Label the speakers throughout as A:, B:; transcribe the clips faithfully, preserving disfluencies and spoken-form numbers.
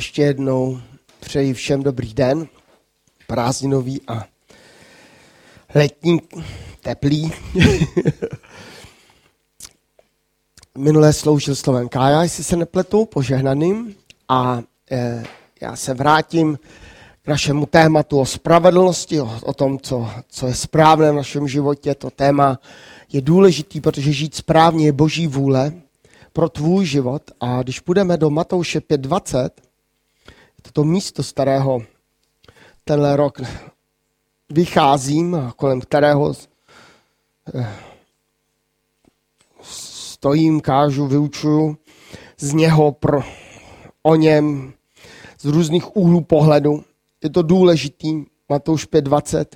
A: ještě jednou přeji všem dobrý den, prázdninový a letní, teplý. Minulé sloužil slovem Kája, jestli se nepletu, požehnaným. A e, já se vrátím k našemu tématu o spravedlnosti, o, o tom, co, co je správné v našem životě. To téma je důležitý, protože žít správně je Boží vůle pro tvůj život. A když půjdeme do Matouše pět dvacet, toto místo, z kterého tenhle rok vycházím, a kolem kterého stojím, kážu, vyučuju z něho pro, o něm z různých úhlů pohledu. Je to důležitý, Matouš pět dvacet.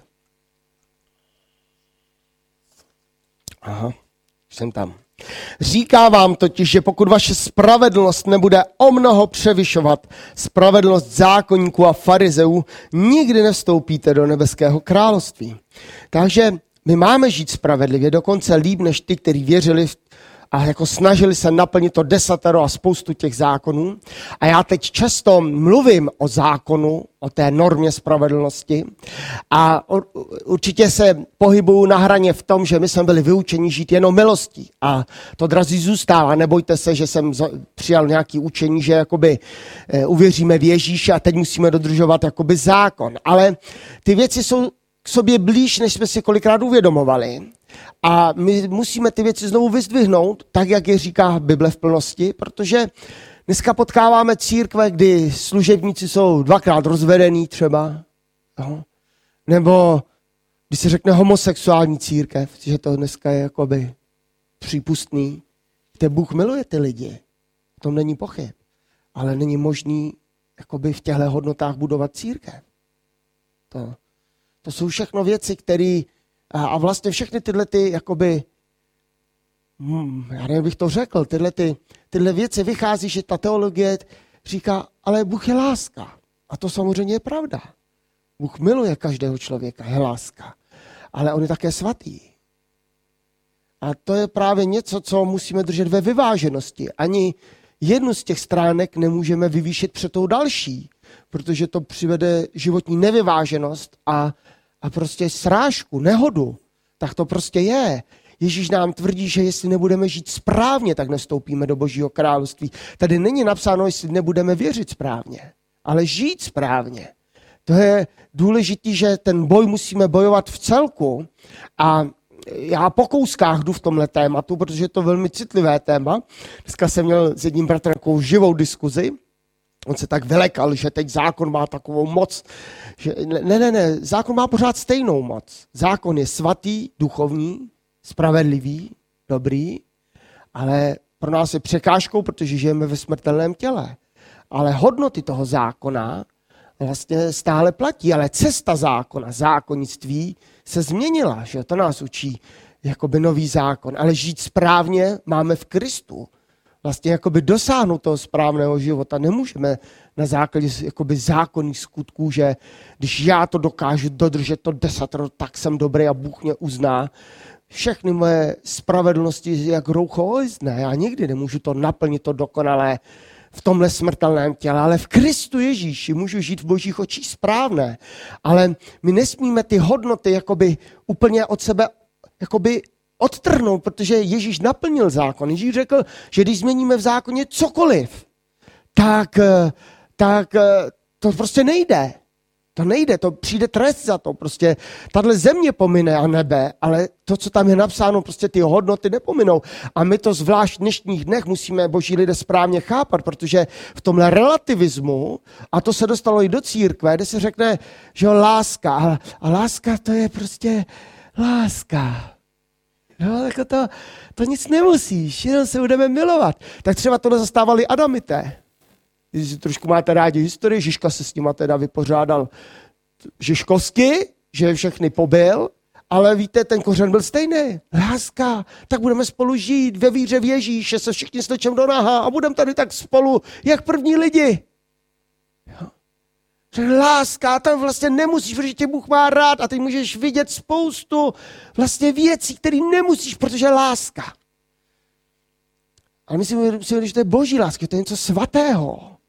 A: Aha, jsem tam. Říká vám totiž, že pokud vaše spravedlnost nebude o mnoho převyšovat spravedlnost zákonníků a farizeů, nikdy nevstoupíte do nebeského království. Takže my máme žít spravedlivě, dokonce líp než ty, kteří věřili v a jako snažili se naplnit to desatero a spoustu těch zákonů. A já teď často mluvím o zákonu, o té normě spravedlnosti a určitě se pohybuju na hraně v tom, že my jsme byli vyučeni žít jenom milostí. A to, drazí, zůstává. Nebojte se, že jsem přijal nějaké učení, že jakoby uvěříme v Ježíše a teď musíme dodržovat jakoby zákon. Ale ty věci jsou k sobě blíž, než jsme si kolikrát uvědomovali. A my musíme ty věci znovu vyzdvihnout, tak jak je říká Bible v plnosti, protože dneska potkáváme církve, kdy služebníci jsou dvakrát rozvedení třeba, no. Nebo když se řekne homosexuální církev, že to dneska je jakoby přípustný. Te Bůh miluje ty lidi, o tom není pochyb, ale není možný jakoby v těchto hodnotách budovat církev. To, to jsou všechno věci, které a vlastně všechny tyhle ty, jakoby, hmm, já nevím, bych to řekl, tyhle, ty, tyhle věci vychází, že ta teologie říká, ale Bůh je láska. A to samozřejmě je pravda. Bůh miluje každého člověka, je láska. Ale on je také svatý. A to je právě něco, co musíme držet ve vyváženosti. Ani jednu z těch stránek nemůžeme vyvýšit před tou další, protože to přivede životní nevyváženost a a prostě srážku, nehodu, tak to prostě je. Ježíš nám tvrdí, že jestli nebudeme žít správně, tak nestoupíme do Božího království. Tady není napsáno, jestli nebudeme věřit správně, ale žít správně. To je důležité, že ten boj musíme bojovat v celku a já po kouskách jdu v tomhle tématu, protože je to velmi citlivé téma. Dneska jsem měl s jedním bratrem takovou živou diskuzi. On se tak vylekal, že teď zákon má takovou moc. Že, ne, ne, ne, zákon má pořád stejnou moc. Zákon je svatý, duchovní, spravedlivý, dobrý, ale pro nás je překážkou, protože žijeme ve smrtelném těle. Ale hodnoty toho zákona vlastně stále platí, ale cesta zákona, zákonnictví se změnila, že to nás učí jakoby nový zákon. Ale žít správně máme v Kristu. Vlastně jakoby dosáhnout toho správného života nemůžeme na základě jakoby zákonných skutků, že když já to dokážu dodržet to desatero, tak jsem dobrý a Bůh mě uzná. Všechny moje spravedlnosti jak roucho ojzdné. Já nikdy nemůžu to naplnit, to dokonalé v tomhle smrtelném těle, ale v Kristu Ježíši můžu žít v Božích očích správné. Ale my nesmíme ty hodnoty jakoby úplně od sebe jakoby odtrhnout, protože Ježíš naplnil zákon. Ježíš řekl, že když změníme v zákoně cokoliv, tak, tak to prostě nejde. To nejde, to přijde trest za to. Prostě tahle země pomine a nebe, ale to, co tam je napsáno, prostě ty hodnoty nepominou. A my to zvlášť v dnešních dnech musíme, boží lidé, správně chápat, protože v tomhle relativismu, a to se dostalo i do církve, kde se řekne, že láska, a, a láska to je prostě láska. No, tak to, to nic nemusíš, jenom se budeme milovat. Tak třeba tohle zastávali Adamité. Když trošku máte rádi historii, Žižka se s nima teda vypořádal žižkovsky, že všechny pobil, ale víte, ten kořen byl stejný. Láska, tak budeme spolu žít ve víře v Ježíše, se všichni slečem do naha a budeme tady tak spolu, jak první lidi. Jo. Láska, tam vlastně nemusíš, protože tě Bůh má rád a ty můžeš vidět spoustu vlastně věcí, které nemusíš, protože je láska. Ale my si myslíme, že to je boží láska, to je něco svatého.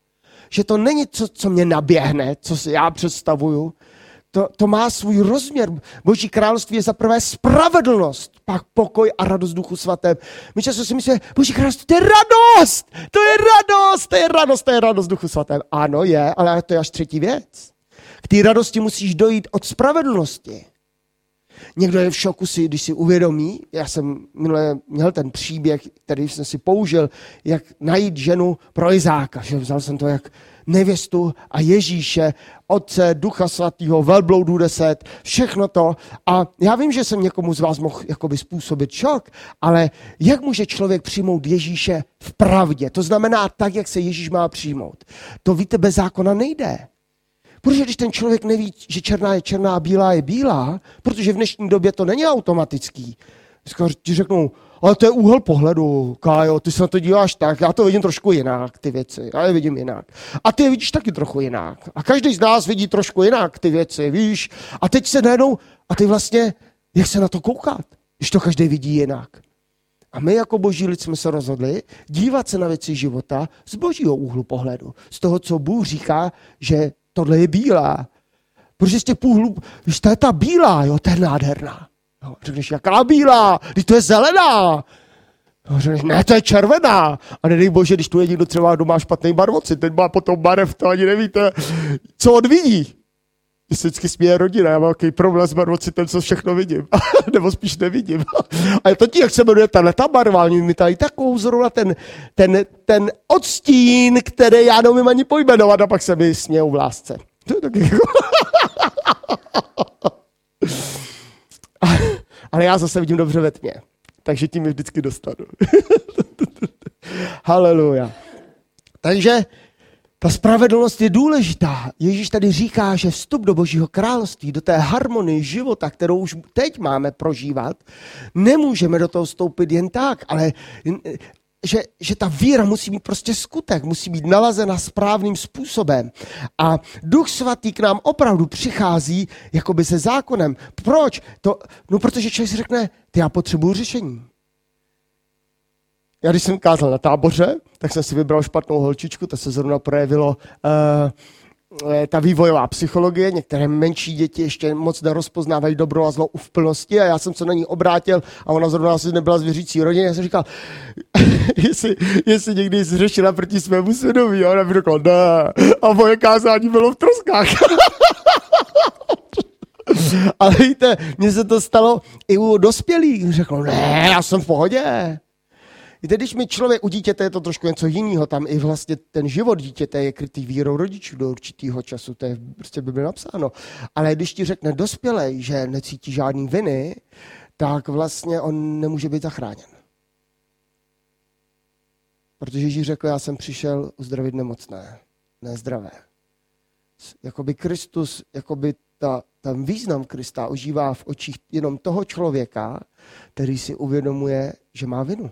A: že to není to, co mě naběhne, co si já představuju. To, to má svůj rozměr. Boží království je za prvé spravedlnost, pak pokoj a radost Duchu Svatém. My často si myslíme, Boží království, to je radost, to je radost, to je radost, to je radost Duchu Svatém. Ano, je, ale to je až třetí věc. K té radosti musíš dojít od spravedlnosti. Někdo je v šoku, si, když si uvědomí, já jsem minule měl ten příběh, který jsem si použil, jak najít ženu pro Izáka. Že vzal jsem to jak nevěstu a Ježíše, Otce, Ducha Svatého, velbloudů deset, všechno to. A já vím, že jsem někomu z vás mohl jakoby způsobit šok, ale jak může člověk přijmout Ježíše v pravdě? To znamená tak, jak se Ježíš má přijmout. To víte, bez zákona nejde. Protože když ten člověk neví, že černá je černá a bílá je bílá, protože v dnešní době to není automatický. Ti řeknou, ale to je úhel pohledu, Kájo, ty se na to díváš tak, já to vidím trošku jinak, ty věci, já je vidím jinak. A ty je vidíš taky trochu jinak. A každý z nás vidí trošku jinak ty věci, víš. A teď se najednou, a ty vlastně, jak se na to koukat, když to každý vidí jinak. A my jako boží lid jsme se rozhodli dívat se na věci života z božího úhlu pohledu. Z toho, co Bůh říká, že tohle je bílá. Protože z těch půhlů, když to je ta bílá, jo, to je nádherná. Jo, řekneš, jaká bílá? Když to je zelená. Jo, řekneš, ne, to je červená. A nedej bože, když tu je někdo třeba doma špatný barvocit, ten má potom barev, to ani nevíte, co on vidí. Když se vždycky směje rodina, já mám takový problém s barvocitem, co všechno vidím. Nebo spíš nevidím. A je to tím, jak se jmenuje ta barva, oni mi tady takovou zrovna ten, ten, ten odstín, který já neumím ani pojmenovat, a pak se mi smějou v lásce. To je taky jako... Ale já zase vidím dobře ve tmě. Takže tím je vždycky dostanu. Haleluja. Takže ta spravedlnost je důležitá. Ježíš tady říká, že vstup do Božího království, do té harmonie života, kterou už teď máme prožívat, nemůžeme do toho vstoupit jen tak, ale že, že ta víra musí mít prostě skutek, musí být nalazena správným způsobem. A Duch Svatý k nám opravdu přichází jakoby se zákonem. Proč? To, no protože člověk si řekne, ty já potřebuju řešení. Já když jsem kázal na táboře, tak jsem si vybral špatnou holčičku, to se zrovna projevilo uh, ta vývojová psychologie, některé menší děti ještě moc nerozpoznávají dobro a zlo v plnosti a já jsem se na ní obrátil a ona zrovna asi nebyla z věřící rodiny. Já jsem říkal, jestli, jestli někdy jsi řešila proti svému svědomí, a ona mi řekla, ne, a moje kázání bylo v troskách. Ale víte, mně se to stalo i u dospělých. Řekl, ne, já jsem v pohodě. Víte, když mi člověk, u dítěte je to trošku něco jiného, tam i vlastně ten život dítěte je krytý vírou rodičů do určitého času, to je prostě by bylo napsáno. Ale když ti řekne dospělej, že necítí žádný viny, tak vlastně on nemůže být zachráněn. Protože Ježíš řekl, já jsem přišel uzdravit nemocné, ne zdravé. Jakoby Kristus, jakoby ta, ten význam Krista ožívá v očích jenom toho člověka, který si uvědomuje, že má vinu.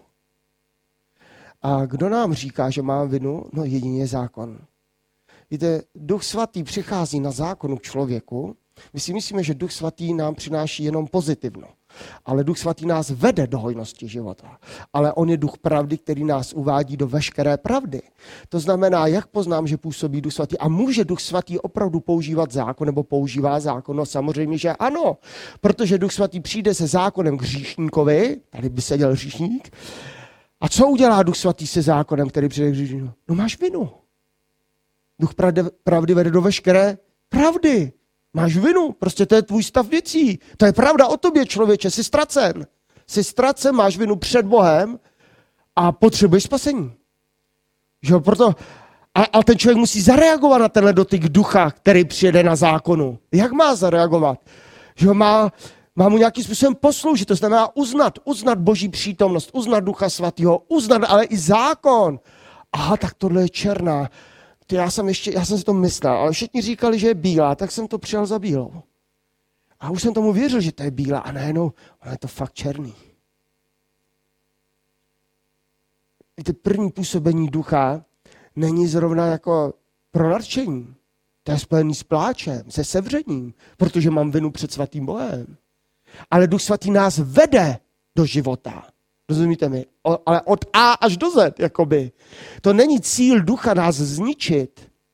A: A kdo nám říká, že mám vinu? No jedině zákon. Víte, Duch Svatý přichází na zákonu k člověku. My si myslíme, že Duch Svatý nám přináší jenom pozitivno. Ale Duch Svatý nás vede do hojnosti života. Ale on je Duch pravdy, který nás uvádí do veškeré pravdy. To znamená, jak poznám, že působí Duch Svatý. A může Duch Svatý opravdu používat zákon nebo používá zákon? No samozřejmě, že ano. Protože Duch Svatý přijde se zákonem k hříšníkovi, tady by seděl hříšník. A co udělá Duch Svatý se zákonem, který přijde k hříšníkovi? No máš vinu. Duch pravdy, pravdy vede do veškeré pravdy. Máš vinu, prostě to je tvůj stav věcí. To je pravda o tobě, člověče, jsi ztracen. Jsi ztracen, máš vinu před Bohem a potřebuješ spasení. Že? Proto, a, a ten člověk musí zareagovat na tenhle dotyk ducha, který přijede na zákonu. Jak má zareagovat? Že má, má mu nějakým způsobem posloužit, to znamená uznat, uznat Boží přítomnost, uznat Ducha Svatého, uznat ale i zákon. Aha, tak tohle je černá. Já jsem, ještě, já jsem si to myslel, ale všichni říkali, že je bílá, tak jsem to přijal za bílou. A už jsem tomu věřil, že to je bílá a najednou, ale je to fakt černý. Víte, první působení ducha není zrovna jako pro nadšení. To je spojený s pláčem, se sevřením, protože mám vinu před svatým Bohem. Ale Duch Svatý nás vede do života. Rozumíte mi? O, ale od A až do Z, jakoby. To není cíl ducha nás zničit.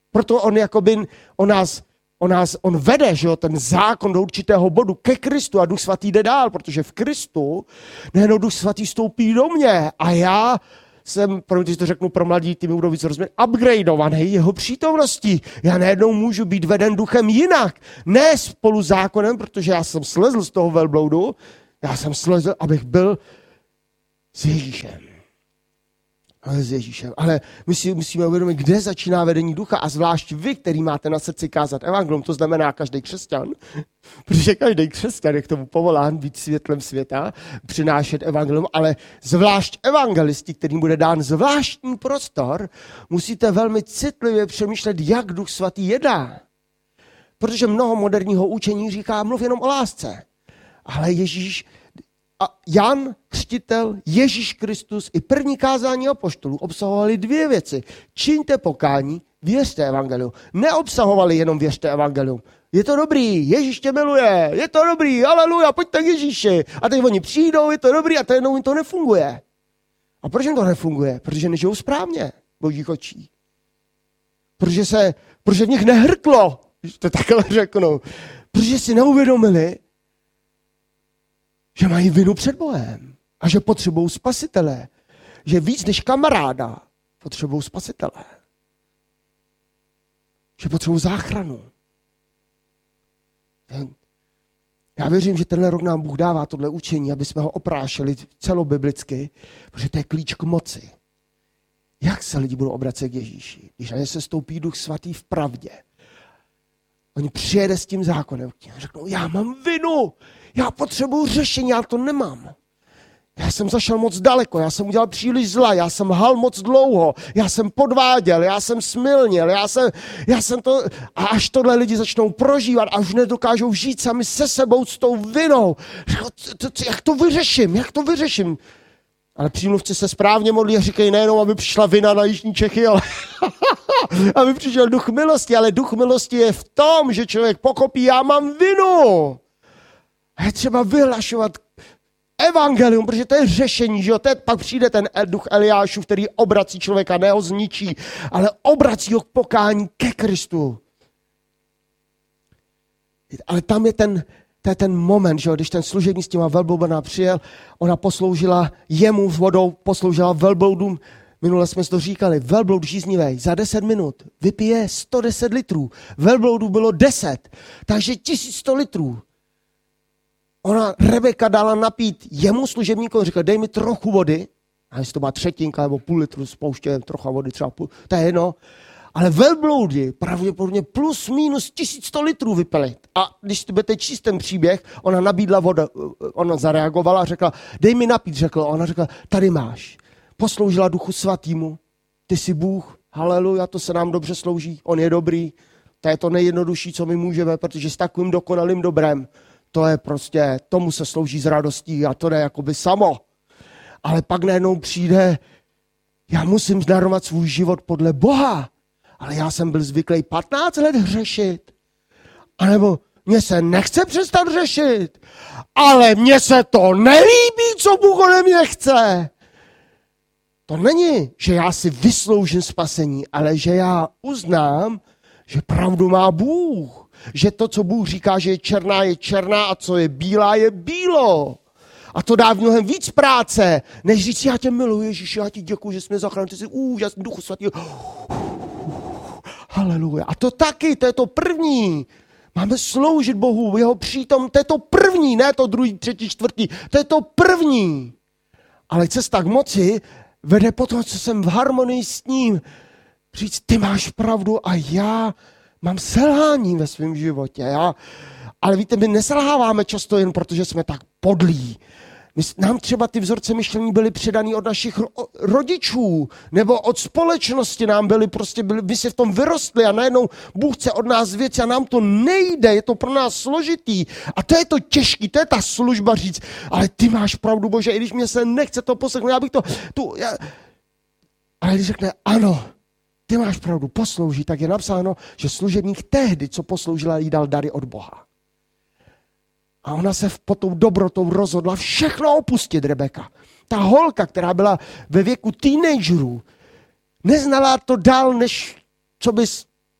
A: Proto on jakoby, on nás, on nás, on vede, že jo, ten zákon do určitého bodu ke Kristu a Duch Svatý jde dál, protože v Kristu nejenom Duch Svatý stoupí do mě a já jsem, promiňte, to řeknu pro mladí, ty mi budou víc rozumět, upgradeovaný jeho přítomností. Já najednou můžu být veden duchem jinak. Ne spolu zákonem, protože já jsem slezl z toho velbloudu, já jsem slezl, abych byl s Ježíšem. Ale s Ježíšem. Ale my si musíme uvědomit, kde začíná vedení ducha a zvlášť vy, který máte na srdci kázat evangelium, to znamená každý křesťan, protože každý křesťan je k tomu povolán být světlem světa, přinášet evangelium, ale zvlášť evangelisti, kterým bude dán zvláštní prostor, musíte velmi citlivě přemýšlet, jak Duch Svatý jedná. Protože mnoho moderního učení říká, mluv jenom o lásce. Ale Ježíš a Jan, křtitel, Ježíš Kristus i první kázání apoštolů obsahovali dvě věci. Čiňte pokání, věřte evangelium. Neobsahovali jenom věřte evangelium. Je to dobrý, Ježíš tě miluje, je to dobrý, aleluja, pojďte k Ježíši. A teď oni přijdou, je to dobrý a teď jim to nefunguje. A proč jim to nefunguje? Protože nežijou správně božích očí. Protože se, protože v nich nehrklo, když to takhle řeknu. Protože si neuvědomili, že mají vinu před Bohem a že potřebují spasitele. Že víc než kamaráda potřebují spasitele. Že potřebují záchranu. Já věřím, že tenhle rok nám Bůh dává tohle učení, aby jsme ho oprášili celobiblicky, protože to je klíč k moci. Jak se lidi budou obracet k Ježíši, když na ně se stoupí Duch Svatý v pravdě? Oni přijede s tím zákonem a řeknou, já mám vinu, já potřebuju řešení, já to nemám. Já jsem zašel moc daleko, já jsem udělal příliš zla, já jsem lhal moc dlouho, já jsem podváděl, já jsem smilnil, já jsem, já jsem to... A až tohle lidi začnou prožívat a už nedokážou žít sami se sebou s tou vinou. Jak to vyřeším, jak to vyřeším? Ale přímluvci se správně modlí a říkají nejenom, aby přišla vina na jižní Čechy, ale aby přišel duch milosti. Ale duch milosti je v tom, že člověk pokopí, já mám vinu. A je třeba vyhlašovat evangelium, protože to je řešení, že jo? Teď pak přijde ten duch Eliášův, který obrací člověka, ne ho zničí, ale obrací ho k pokání ke Kristu. Ale tam je ten, to je ten moment, že jo? Když ten služebník s těma velbloudama přijel, ona posloužila jemu vodou, posloužila velbloudům. Minule jsme si to říkali, velbloud žíznivý za deset minut vypije sto deset litrů. Velbloudů bylo deset, takže tisíc sto litrů. Ona, Rebeka, dala napít jemu služebníkovi, říkala, dej mi trochu vody, a jestli to má třetinka nebo půl litru, spouště trocha vody, třeba půl, to je jedno. Ale velbloudy pravděpodobně plus minus tisíc sto litrů vypili. A když ty budete číst ten příběh, ona nabídla vodu, ona zareagovala a řekla, dej mi napít, řekla. Ona řekla, tady máš. Posloužila Duchu Svatýmu, ty jsi Bůh, haleluja, to se nám dobře slouží, on je dobrý. To je to nejjednodušší, co my můžeme, protože s takovým dokonalým dobrem, to je prostě, tomu se slouží s radostí a to jde jakoby samo. Ale pak najednou přijde, já musím darovat svůj život podle Boha, ale já jsem byl zvyklý patnáct let hřešit. A nebo mně se nechce přestat hřešit, ale mně se to nelíbí, co Bůh ode mě chce. To není, že já si vysloužím spasení, ale že já uznám, že pravdu má Bůh. Že to, co Bůh říká, že je černá, je černá a co je bílá, je bílo. A to dá mnohem víc práce, než říct, já tě miluji, Ježíši, já ti děkuji, že jsi mě zachránil, ty jsi úžasný, Duchu Svatý. Haleluja. A to taky, to je to první. Máme sloužit Bohu, jeho přítom, to je to první, ne to druhý, třetí, čtvrtý, to je to první. Ale cesta k moci vede potom, co jsem v harmonii s ním. Říct, ty máš pravdu a já mám selhání ve svém životě. Já, ale víte, my neselháváme často jen protože jsme tak podlí. My, nám třeba ty vzorce myšlení byly předaný od našich ro, rodičů nebo od společnosti nám byly prostě, byli, my si v tom vyrostli a najednou Bůh chce od nás věci a nám to nejde, je to pro nás složitý. A to je to těžký, to je ta služba říct, ale ty máš pravdu, Bože, i když mě se nechce to poslechnout, já bych to... Tu, já... Ale když řekne ano, ty máš pravdu, poslouží, tak je napsáno, že služebník tehdy, co posloužila, jí dal dary od Boha. A ona se pod tou dobrotou rozhodla všechno opustit, Rebeka. Ta holka, která byla ve věku teenagerů, neznala to dál, než co by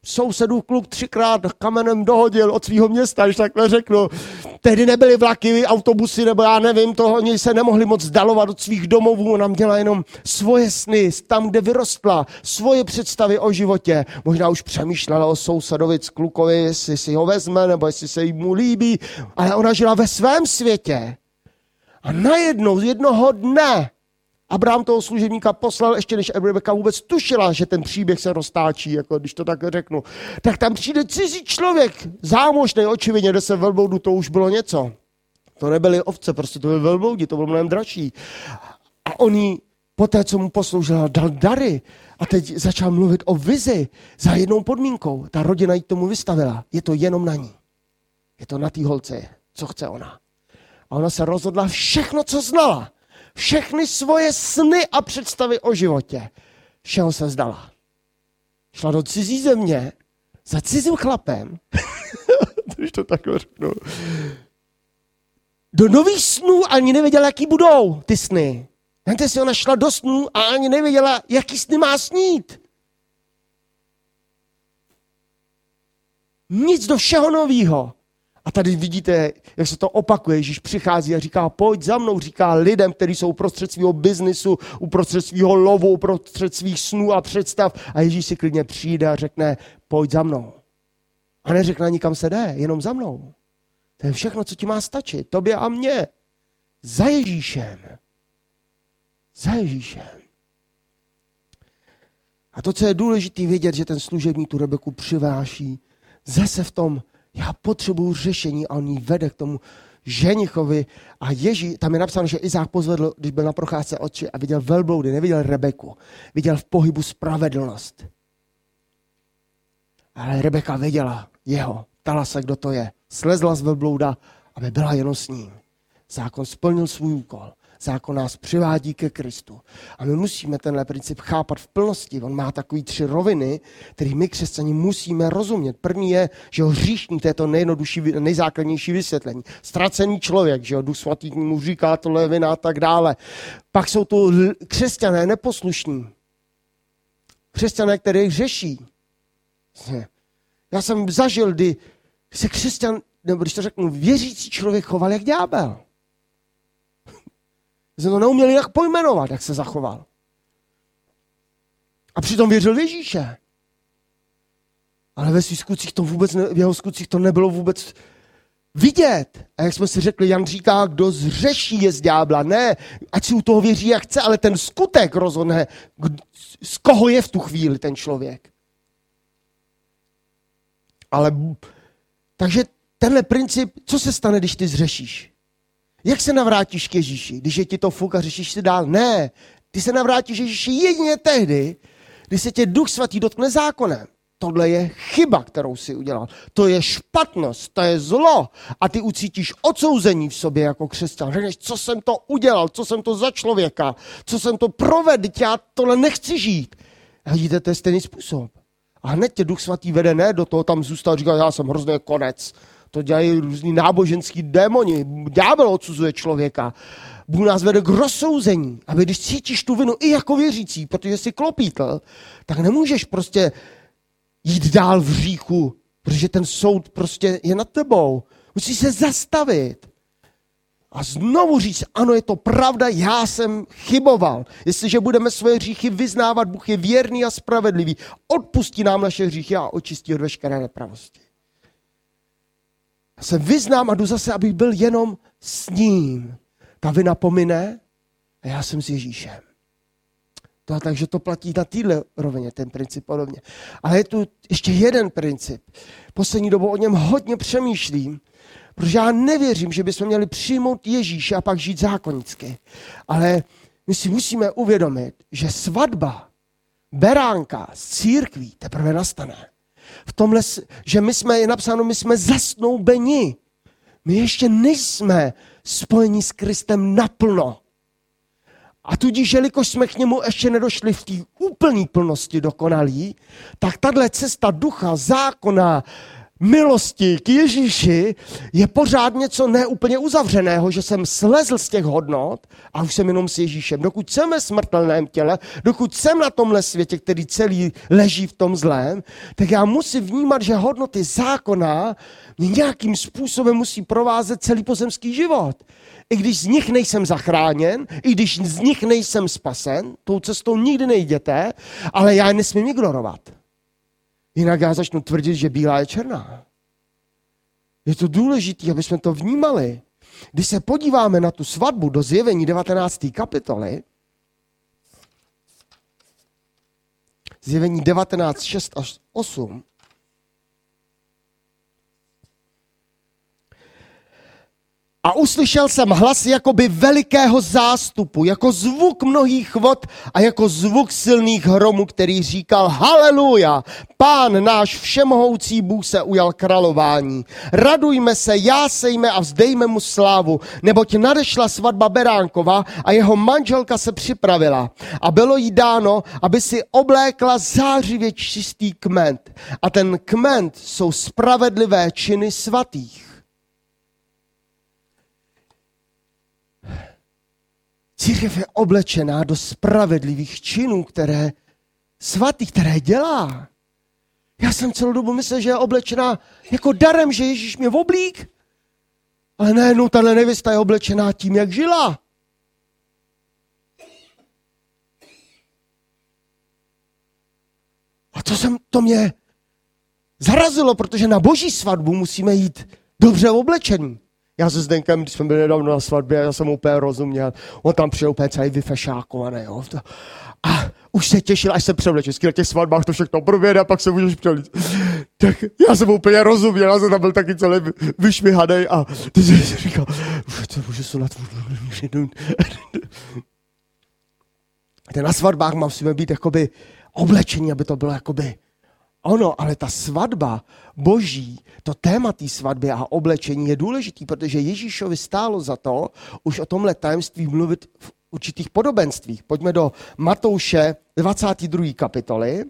A: sousedův kluk třikrát kamenem dohodil od svého města, když takhle řeknu. Tehdy nebyly vlaky, autobusy, nebo já nevím, toho oni se nemohli moc vzdalovat od svých domovů, ona měla jenom svoje sny, tam, kde vyrostla, svoje představy o životě. Možná už přemýšlela o sousedovi z klukovi, jestli si ho vezme, nebo jestli se mu líbí, ale ona žila ve svém světě. A najednou, jednoho dne, Abraham toho služebníka poslal, ještě než Rebeka vůbec tušila, že ten příběh se roztáčí, jako když to tak řeknu. Tak tam přijde cizí člověk, zámožný, očividně, kde se velbloudu, to už bylo něco. To nebyly ovce, prostě to byly velbloudi, to bylo mnohem dražší. A on jí, poté, co mu posloužila, dal dary a teď začal mluvit o vizi za jednou podmínkou. Ta rodina jí k tomu vystavila. Je to jenom na ní. Je to na té holce, co chce ona. A ona se rozhodla všechno, co znala. Všechny svoje sny a představy o životě. Všeho se vzdala. Šla do cizí země za cizím chlapem. Když to takhle řeknu. Do nových snů ani nevěděla, jaký budou ty sny. Hned si ona šla do snů a ani nevěděla, jaký sny má snít. Nic, do všeho novýho. A tady vidíte, jak se to opakuje. Ježíš přichází a říká, pojď za mnou, říká lidem, kteří jsou uprostřed svého biznisu, uprostřed svého lovu, uprostřed svých snů a představ. A Ježíš si klidně přijde a řekne, pojď za mnou. A neřekne, nikam se jde, jenom za mnou. To je všechno, co ti má stačit, tobě a mně. Za Ježíšem. Za Ježíšem. A to, co je důležité vědět, že ten služebník tu Rebeku přiváží, zase v tom, já potřebuju řešení a on jí vede k tomu ženichovi. A Ježíš, tam je napsáno, že Izák pozvedl, když byl na procházce oči a viděl velbloudy, neviděl Rebeku. Viděl v pohybu spravedlnost. Ale Rebeka viděla jeho, ptala se, kdo to je. Slezla z velblouda, aby byla jenom s ním. Zákon splnil svůj úkol. Zákon nás přivádí ke Kristu. A my musíme tenhle princip chápat v plnosti. On má takový tři roviny, které my křesťani musíme rozumět. První je, že ho hříšník, to je to nejjednodušší, nejzákladnější vysvětlení. Ztracený člověk, že ho Duch Svatý mu říká, tohle je vina a tak dále. Pak jsou tu křesťané neposlušní. Křesťané, které hřeší. Já jsem zažil, kdy se křesťan, nebo když to řeknu, věřící člověk choval jak ďábel. Jsem to neuměl jinak pojmenovat, jak se zachoval. A přitom věřil v Ježíše. Ale ve svých skutcích to vůbec ne, v jeho skutcích to nebylo vůbec vidět. A jak jsme si řekli, Jan říká, kdo zřeší je z ďábla. Ne, ať si u toho věří, jak chce, ale ten skutek rozhodne, z koho je v tu chvíli ten člověk. Ale, takže tenhle princip, co se stane, když ty zřešíš? Jak se navrátíš k Ježíši, když je ti to fuk a řešíš si dál? Ne, ty se navrátíš k Ježíši jedině tehdy, kdy se tě Duch Svatý dotkne zákonem. Tohle je chyba, kterou jsi udělal. To je špatnost, to je zlo. A ty ucítíš odsouzení v sobě jako křesťan. Řekneš, co jsem to udělal, co jsem to za člověka, co jsem to provedl, já tohle nechci žít. A vidíte, to je stejný způsob. A hned tě Duch Svatý vede, ne do toho tam zůstal, říká, já jsem hrozný konec. To dělají různý náboženský démoni. Ďábel odsuzuje člověka. Bůh nás vede k rozsouzení. Aby když cítíš tu vinu i jako věřící, protože jsi klopítl, tak nemůžeš prostě jít dál v hříchu, protože ten soud prostě je nad tebou. Musíš se zastavit. A znovu říct, ano, je to pravda, já jsem chyboval. Jestliže budeme svoje hříchy vyznávat, Bůh je věrný a spravedlivý. Odpustí nám naše hříchy a očistí od veškeré nepravosti. Já se vyznám a jdu zase, abych byl jenom s ním. Ta vina pomine a já jsem s Ježíšem. To, takže to platí na téhle rovině, ten princip podobně. Ale je tu ještě jeden princip. Poslední dobou o něm hodně přemýšlím, protože já nevěřím, že bychom měli přijmout Ježíše a pak žít zákonicky. Ale my si musíme uvědomit, že svatba beránka z církví teprve nastane. V tomhle, že my jsme, je napsáno, my jsme zasnoubeni. My ještě nejsme spojeni s Kristem naplno. A tudíž, jelikož jsme k němu ještě nedošli v té úplné plnosti dokonalý, tak tahle cesta ducha, zákona, milosti k Ježíši je pořád něco neúplně uzavřeného, že jsem slezl z těch hodnot a už jsem jenom s Ježíšem. Dokud jsem ve smrtelném těle, dokud jsem na tomhle světě, který celý leží v tom zlém, tak já musím vnímat, že hodnoty zákona mě nějakým způsobem musí provázet celý pozemský život. I když z nich nejsem zachráněn, i když z nich nejsem spasen, tou cestou nikdy nejděte, ale já je nesmím ignorovat. Jinak já začnu tvrdit, že bílá je černá. Je to důležité, aby jsme to vnímali. Když se podíváme na tu svatbu do Zjevení devatenácté kapitoly, Zjevení devatenáct, šest až osm, a uslyšel jsem hlas jakoby velikého zástupu, jako zvuk mnohých vod a jako zvuk silných hromů, který říkal: Haleluja, Pán náš všemohoucí Bůh se ujal králování. Radujme se, jásejme a vzdejme mu slávu, neboť nadešla svatba Beránkova a jeho manželka se připravila. A bylo jí dáno, aby si oblékla zářivě čistý kment. A ten kment jsou spravedlivé činy svatých. Církev je oblečená do spravedlivých činů, které svatých, které dělá. Já jsem celou dobu myslel, že je oblečená jako darem, že Ježíš mě oblík. Ale najednou tahle nevěsta je oblečená tím, jak žila. A to, jsem, to mě zarazilo, protože na boží svatbu musíme jít dobře oblečení. Já se Zdenkem, když jsme byli nedávno na svatbě, já jsem úplně rozuměl. On tam přijel úplně celý vyfešákovaný. Jo. A už se těšil, až se převleče. Vždycky na těch svatbách to všechno proběhne a pak se můžeš převlít. Tak já jsem úplně rozuměl, já jsem tam byl taky celý vyšmihanej a teď jsem si říkal, co můžu sunat. Ten na svatbách musíme být jakoby oblečení, aby to bylo jakoby ono, ale ta svatba boží, to téma té svatby a oblečení je důležitý, protože Ježíšovi stálo za to už o tomhle tajemství mluvit v určitých podobenstvích. Pojďme do Matouše dvacáté druhé kapitoly.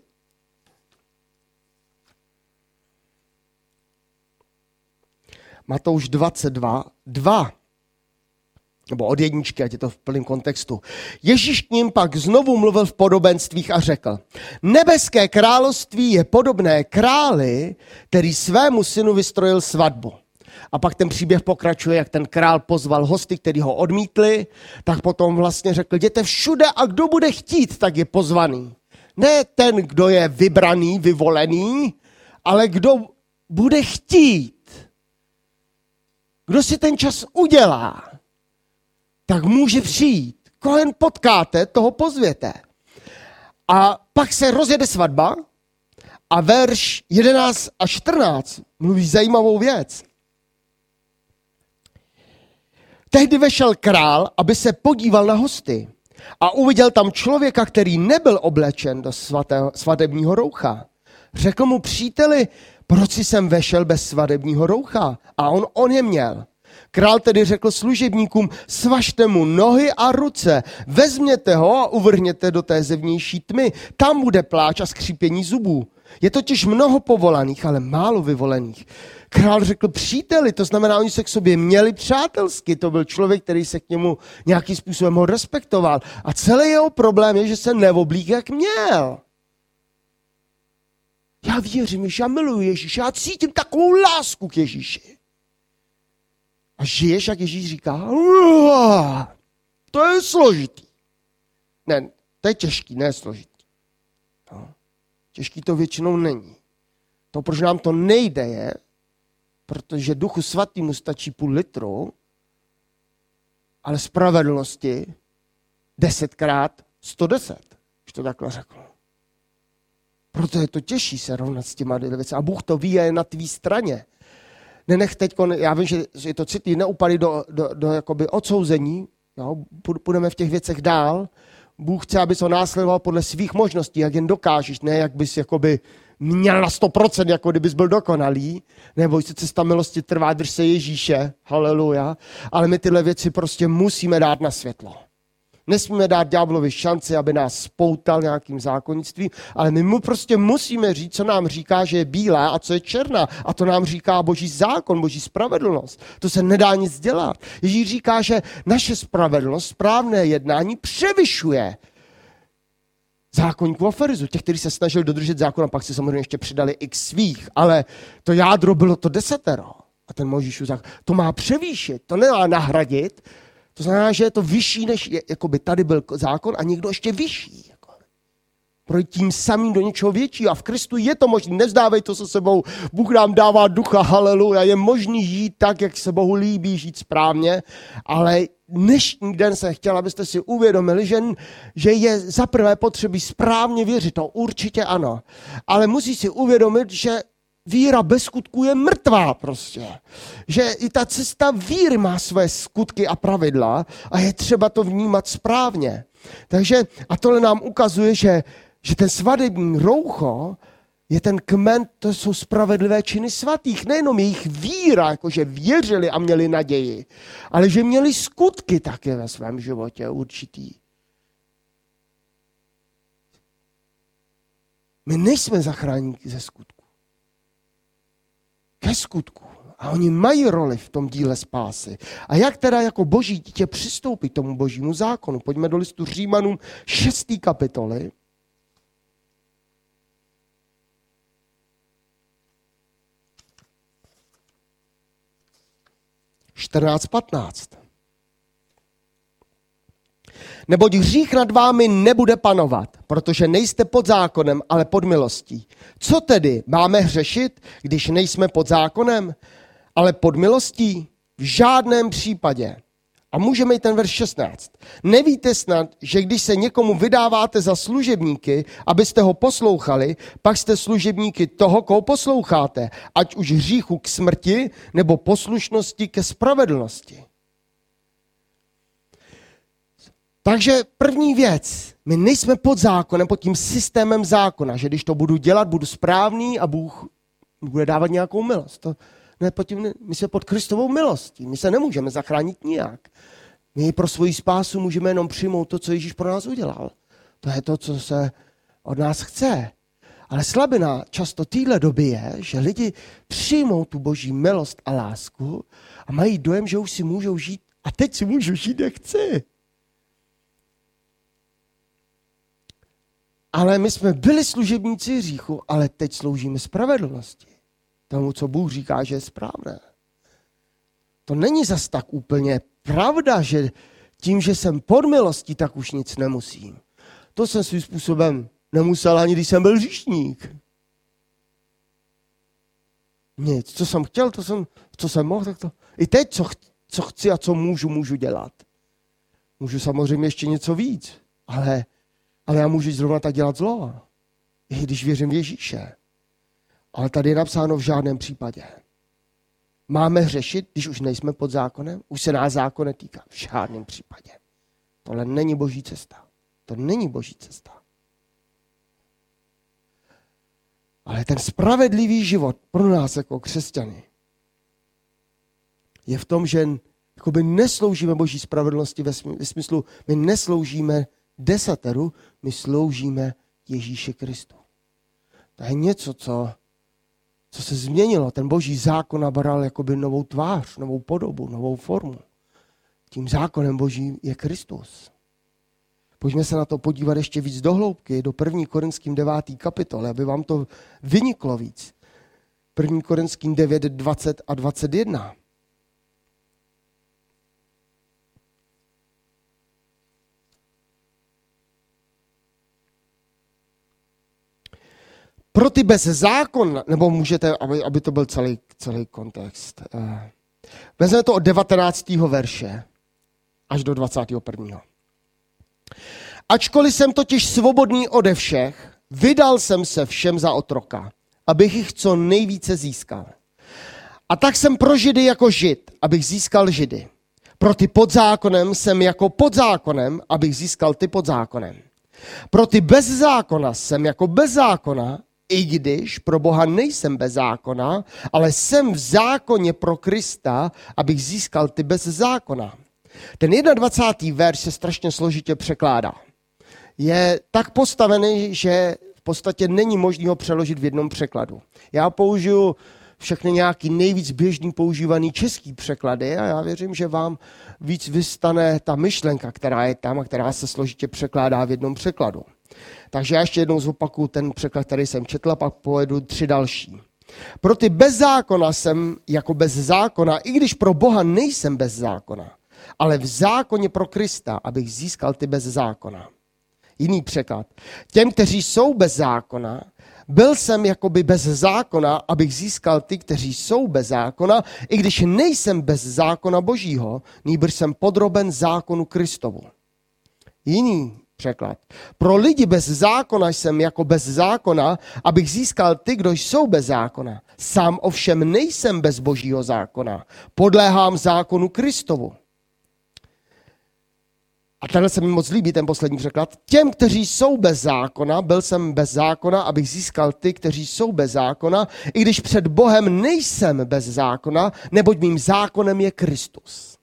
A: Matouš dvacet dva, dva. Nebo od jedničky, ať je to v plném kontextu. Ježíš k ním pak znovu mluvil v podobenstvích a řekl: Nebeské království je podobné králi, který svému synu vystrojil svatbu. A pak ten příběh pokračuje, jak ten král pozval hosty, kteří ho odmítli, tak potom vlastně řekl: jděte všude a kdo bude chtít, tak je pozvaný. Ne ten, kdo je vybraný, vyvolený, ale kdo bude chtít. Kdo si ten čas udělá, tak může přijít. Koho jen potkáte, toho pozvěte. A pak se rozjede svatba a verš jedenáct a čtrnáct mluví zajímavou věc. Tehdy vešel král, aby se podíval na hosty a uviděl tam člověka, který nebyl oblečen do svatého, svatebního roucha. Řekl mu: příteli, proč jsi sem vešel bez svatebního roucha? A on on je měl. Král tedy řekl služebníkům: svažte mu nohy a ruce, vezměte ho a uvrhněte do té zevnější tmy. Tam bude pláč a skřípění zubů. Je totiž mnoho povolaných, ale málo vyvolených. Král řekl: příteli, to znamená, oni se k sobě měli přátelsky. To byl člověk, který se k němu nějakým způsobem ho respektoval. A celý jeho problém je, že se neoblík, jak měl. Já věřím, že já miluji Ježíše, já cítím takovou lásku k Ježíši. A žiješ, jak Ježíš říká: to je složitý. Ne, to je těžký, ne složitý. No. Těžký to většinou není. To, proč nám to nejde, je, protože Duchu Svatýmu stačí půl litru, ale spravedlnosti desetkrát sto deset. Už to takhle řeknu. Proto je to těžší se rovnat s těma věci. A Bůh to ví a je na tvý straně. Nenech teďko, já vím, že je to citý, neupadli do, do, do jakoby odsouzení, jo, půjdeme v těch věcech dál. Bůh chce, abys ho následoval podle svých možností, jak jen dokážeš, ne jak bys jakoby měl na sto procent, jako kdybys byl dokonalý, neboj se, cesta milosti trvá, drž se Ježíše, haleluja, ale my tyhle věci prostě musíme dát na světlo. Nesmíme dát ďáblovi šanci, aby nás spoutal nějakým zákonnictvím, ale my mu prostě musíme říct, co nám říká, že je bílá a co je černá. A to nám říká Boží zákon, Boží spravedlnost. To se nedá nic dělat. Ježíš říká, že naše spravedlnost, správné jednání převyšuje zákonníků a farizů, těch, kteří se snažili dodržet zákon a pak se samozřejmě ještě přidali x svých, ale to jádro bylo to desatero. A ten Mojžíšův zákon, to má převýšit, to nemá nahradit, to znamená, že je to vyšší, než jako by tady byl zákon a někdo ještě vyšší. Jako. Projít tím samým do něčeho většího a v Kristu je to možné, nevzdávej to se sebou, Bůh nám dává ducha, haleluja, je možný žít tak, jak se Bohu líbí, žít správně, ale dnešní den jsem chtěl, abyste si uvědomili, že, že je zaprvé potřebí správně věřit, to určitě ano, ale musí si uvědomit, že víra bez skutků je mrtvá prostě. Že i ta cesta víry má své skutky a pravidla a je třeba to vnímat správně. Takže a tohle nám ukazuje, že, že ten svatební roucho je ten kmen, to jsou spravedlivé činy svatých. Nejenom jejich víra, jakože věřili a měli naději, ale že měli skutky také ve svém životě určitý. My nejsme zachráněni ze skutku. Ke skutku. A oni mají roli v tom díle spásy. A jak teda jako boží dítě přistoupit tomu božímu zákonu? Pojďme do listu Římanům šesté kapitoly. čtrnáct patnáct. Neboť hřích nad vámi nebude panovat, protože nejste pod zákonem, ale pod milostí. Co tedy máme hřešit, když nejsme pod zákonem, ale pod milostí? V žádném případě. A můžeme jít ten verš šestnáct. Nevíte snad, že když se někomu vydáváte za služebníky, abyste ho poslouchali, pak jste služebníky toho, koho posloucháte, ať už hříchu k smrti, nebo poslušnosti ke spravedlnosti. Takže první věc, my nejsme pod zákonem, pod tím systémem zákona, že když to budu dělat, budu správný a Bůh bude dávat nějakou milost. To, ne, pod tím, my jsme pod Kristovou milostí, my se nemůžeme zachránit nijak. My pro svoji spásu můžeme jenom přijmout to, co Ježíš pro nás udělal. To je to, co se od nás chce. Ale slabina často téhle doby je, že lidi přijmou tu boží milost a lásku a mají dojem, že už si můžou žít a teď si můžu žít, jak chci. Ale my jsme byli služebníci hříchu, ale teď sloužíme spravedlnosti. Tomu, co Bůh říká, že je správné. To není zas tak úplně pravda, že tím, že jsem pod milostí, tak už nic nemusím. To jsem svým způsobem nemusel, ani když jsem byl hříšník. Nic. Co jsem chtěl, to jsem, co jsem mohl, tak to... I teď, co, ch- co chci a co můžu, můžu dělat. Můžu samozřejmě ještě něco víc, ale, ale já můžu zrovna tak dělat zlo. I když věřím v Ježíše. Ale tady je napsáno v žádném případě. Máme hřešit, když už nejsme pod zákonem? Už se nás zákon netýká. V žádném případě. Tohle není boží cesta. To není boží cesta. Ale ten spravedlivý život pro nás jako křesťany je v tom, že jakoby nesloužíme boží spravedlnosti ve smyslu, my nesloužíme desateru, my sloužíme Ježíši Kristu. To je něco, co, co se změnilo. Ten boží zákon nabral jakoby novou tvář, novou podobu, novou formu. Tím zákonem božím je Kristus. Pojďme se na to podívat ještě víc do hloubky, do první Korinským deváté kapitoly, aby vám to vyniklo víc. první Korinským devět, dvacet a dvacet jedna. Pro ty bez zákona, nebo můžete, aby, aby to byl celý, celý kontext. Vezmeme to od devatenáctého verše až do dvacátého prvního. Ačkoliv jsem totiž svobodný ode všech, vydal jsem se všem za otroka, abych jich co nejvíce získal. A tak jsem pro Židy jako Žid, abych získal Židy. Pro ty pod zákonem jsem jako pod zákonem, abych získal ty pod zákonem. Pro ty bez zákona jsem jako bez zákona, i když pro Boha nejsem bez zákona, ale jsem v zákoně pro Krista, abych získal ty bez zákona. Ten dvacátý první verš se strašně složitě překládá. Je tak postavený, že v podstatě není možné ho přeložit v jednom překladu. Já použiju všechny nějaký nejvíc běžný používaný český překlady a já věřím, že vám víc vystane ta myšlenka, která je tam a která se složitě překládá v jednom překladu. Takže já ještě jednou zopakuju ten překlad, který jsem četl, a pak pojedu tři další. Pro ty bez zákona jsem jako bez zákona, i když pro Boha nejsem bez zákona, ale v zákoně pro Krista, abych získal ty bez zákona. Jiný překlad. Těm, kteří jsou bez zákona, byl jsem jakoby bez zákona, abych získal ty, kteří jsou bez zákona, i když nejsem bez zákona Božího, nýbrž jsem podroben zákonu Kristovu. Jiný překlad. Pro lidi bez zákona jsem jako bez zákona, abych získal ty, kdo jsou bez zákona. Sám ovšem nejsem bez Božího zákona. Podléhám zákonu Kristovu. A tenhle se mi moc líbí, ten poslední překlad. Těm, kteří jsou bez zákona, byl jsem bez zákona, abych získal ty, kteří jsou bez zákona, i když před Bohem nejsem bez zákona, neboť mým zákonem je Kristus.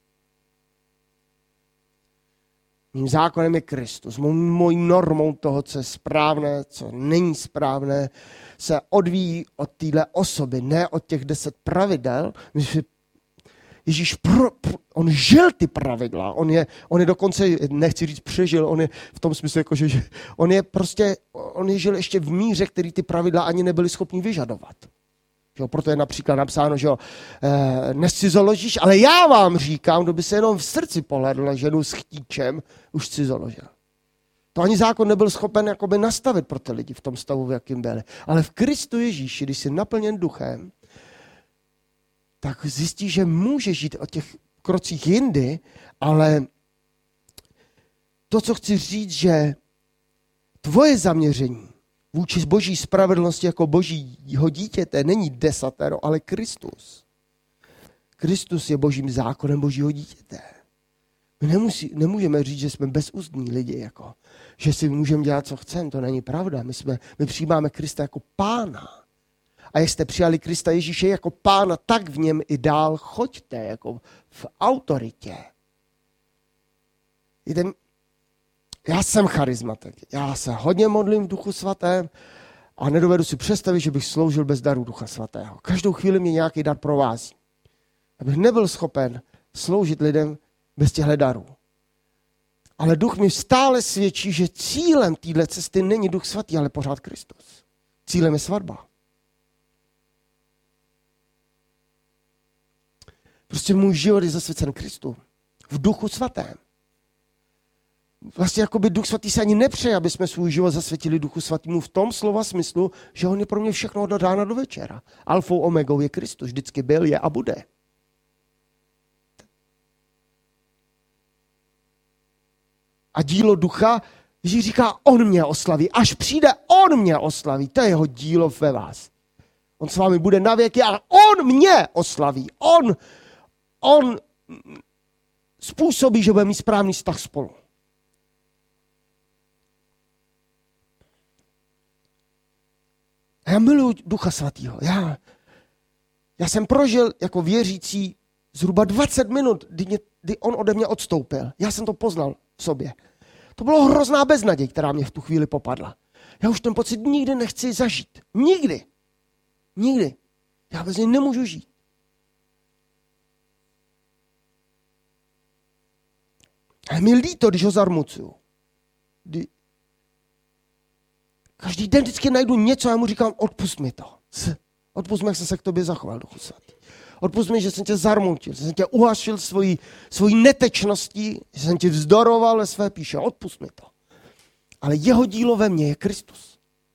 A: Mým zákonem je Kristus. Mojí normou toho, co je správné, co není správné, se odvíjí od téhle osoby, ne od těch deset pravidel. Ježíš, pro, pro, on žil ty pravidla, on je, on je dokonce, nechci říct přežil, on je v tom smyslu, jako, že, že on je prostě, on je žil ještě v míře, který ty pravidla ani nebyli schopni vyžadovat. Jo, proto je například napsáno, že jo, e, nescizoložíš, ale já vám říkám, kdo by se jenom v srdci pohledl na ženu s chtíčem, už cizoložil. To ani zákon nebyl schopen jakoby nastavit pro ty lidi v tom stavu, v jakým byli. Ale v Kristu Ježíši, když jsi naplněn duchem, tak zjistí, že může žít o těch krocích jindy, ale to, co chci říct, že tvoje zaměření vůči boží spravedlnosti jako božího dítěte není desatero, ale Kristus. Kristus je božím zákonem božího dítěte. My nemusí, nemůžeme říct, že jsme bezúzdní lidi, jako, že si můžeme dělat, co chceme, to není pravda. My, jsme, my přijímáme Krista jako pána. A jak jste přijali Krista Ježíše jako pána, tak v něm i dál choďte, jako v autoritě. Víte, já jsem charizmatik. Já se hodně modlím v Duchu Svatém a nedovedu si představit, že bych sloužil bez daru Ducha Svatého. Každou chvíli mě nějaký dar provází. Abych nebyl schopen sloužit lidem bez těchto darů. Ale Duch mi stále svědčí, že cílem téhle cesty není Duch Svatý, ale pořád Kristus. Cílem je svatba. Prostě můj život je zasvěcen Kristu. V Duchu Svatém. Vlastně jako by Duch Svatý se ani nepřeje, aby jsme svůj život zasvětili Duchu Svatému v tom slova smyslu, že on je pro mě všechno od rána do večera. Alfou omegou je Kristus. Vždycky byl, je a bude. A dílo Ducha, Ježíš říká, on mě oslaví. Až přijde, on mě oslaví. To je jeho dílo ve vás. On s vámi bude na věky a on mě oslaví. On On způsobí, že bude mít správný vztah spolu. A já miluji Ducha Svatého. Já, já jsem prožil jako věřící zhruba dvacet minut, kdy, mě, kdy on ode mě odstoupil. Já jsem to poznal v sobě. To bylo hrozná beznaděj, která mě v tu chvíli popadla. Já už ten pocit nikdy nechci zažít. Nikdy. Nikdy. Já bez něj nemůžu žít. A je mi líto, když ho zarmucuju. Kdy... Každý den vždycky najdu něco a já mu říkám, odpust mi to. Odpust mi, jak jsem se k tobě zachoval, Duchu Svatý. Odpust mi, že jsem tě zarmutil, že jsem tě uhašil svojí, svojí netečností, že jsem tě vzdoroval ve své píše. Odpust mi to. Ale jeho dílo ve mně je Kristus.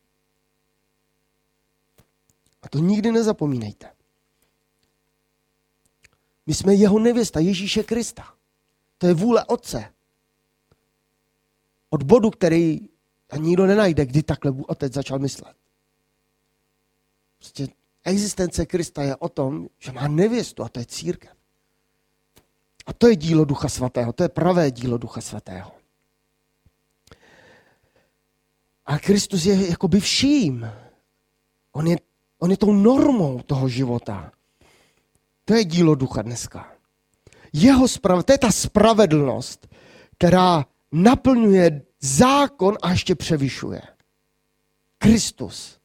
A: A to nikdy nezapomínejte. My jsme jeho nevěsta, Ježíše Krista. To je vůle Otce. Od bodu, který a nikdo nenajde, kdy takhle Otec začal myslet. Prostě existence Krista je o tom, že má nevěstu a to je církev. A to je dílo Ducha Svatého, to je pravé dílo Ducha Svatého. A Kristus je jakoby vším. On je, on je tou normou toho života. To je dílo Ducha dneska. jeho spravedlnost, to je ta spravedlnost, která naplňuje zákon a ještě převyšuje. Kristus.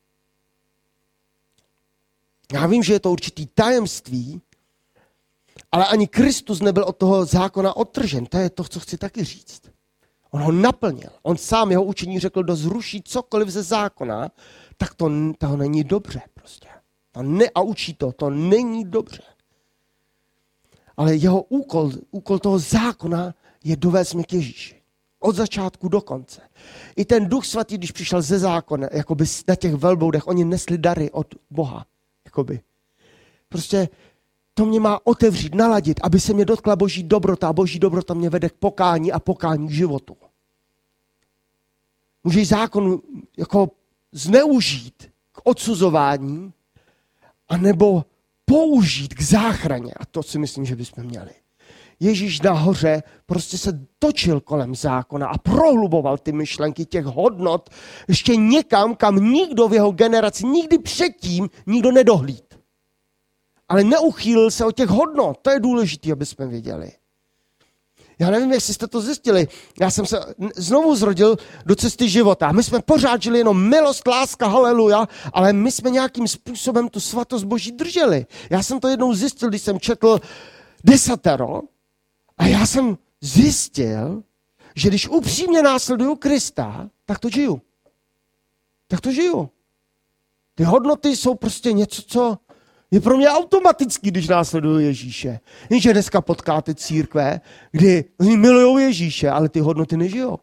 A: Já vím, že je to určitý tajemství, ale ani Kristus nebyl od toho zákona odtržen. To je to, co chci taky říct. On ho naplnil. On sám, jeho učení řekl, kdo zruší cokoliv ze zákona, tak to, to není dobře prostě. To ne, a učí to, to není dobře. Ale jeho úkol, úkol toho zákona je dovést mě k Ježíši. Od začátku do konce. I ten Duch Svatý, když přišel ze zákona, jakoby na těch velbloudech, oni nesli dary od Boha. Jakoby. Prostě to mě má otevřít, naladit, aby se mě dotkla Boží dobrota a Boží dobrota mě vede k pokání a pokání k životu. Můžeš zákon jako zneužít k odsuzování anebo použít k záchraně. A to si myslím, že bychom měli. Ježíš nahoře prostě se točil kolem zákona a prohluboval ty myšlenky těch hodnot ještě někam, kam nikdo v jeho generaci nikdy předtím nikdo nedohlíd. Ale neuchýlil se od těch hodnot. To je důležité, aby jsme věděli. Já nevím, jestli jste to zjistili. Já jsem se znovu zrodil do cesty života. My jsme pořád žili jenom milost, láska, haleluja, ale my jsme nějakým způsobem tu svatost Boží drželi. Já jsem to jednou zjistil, když jsem četl desatero a já jsem zjistil, že když upřímně následuju Krista, tak to žiju. Tak to žiju. Ty hodnoty jsou prostě něco, co je pro mě automatický, když následuju Ježíše. Jenže dneska potkáte církve, kdy oni milují Ježíše, ale ty hodnoty nežijou.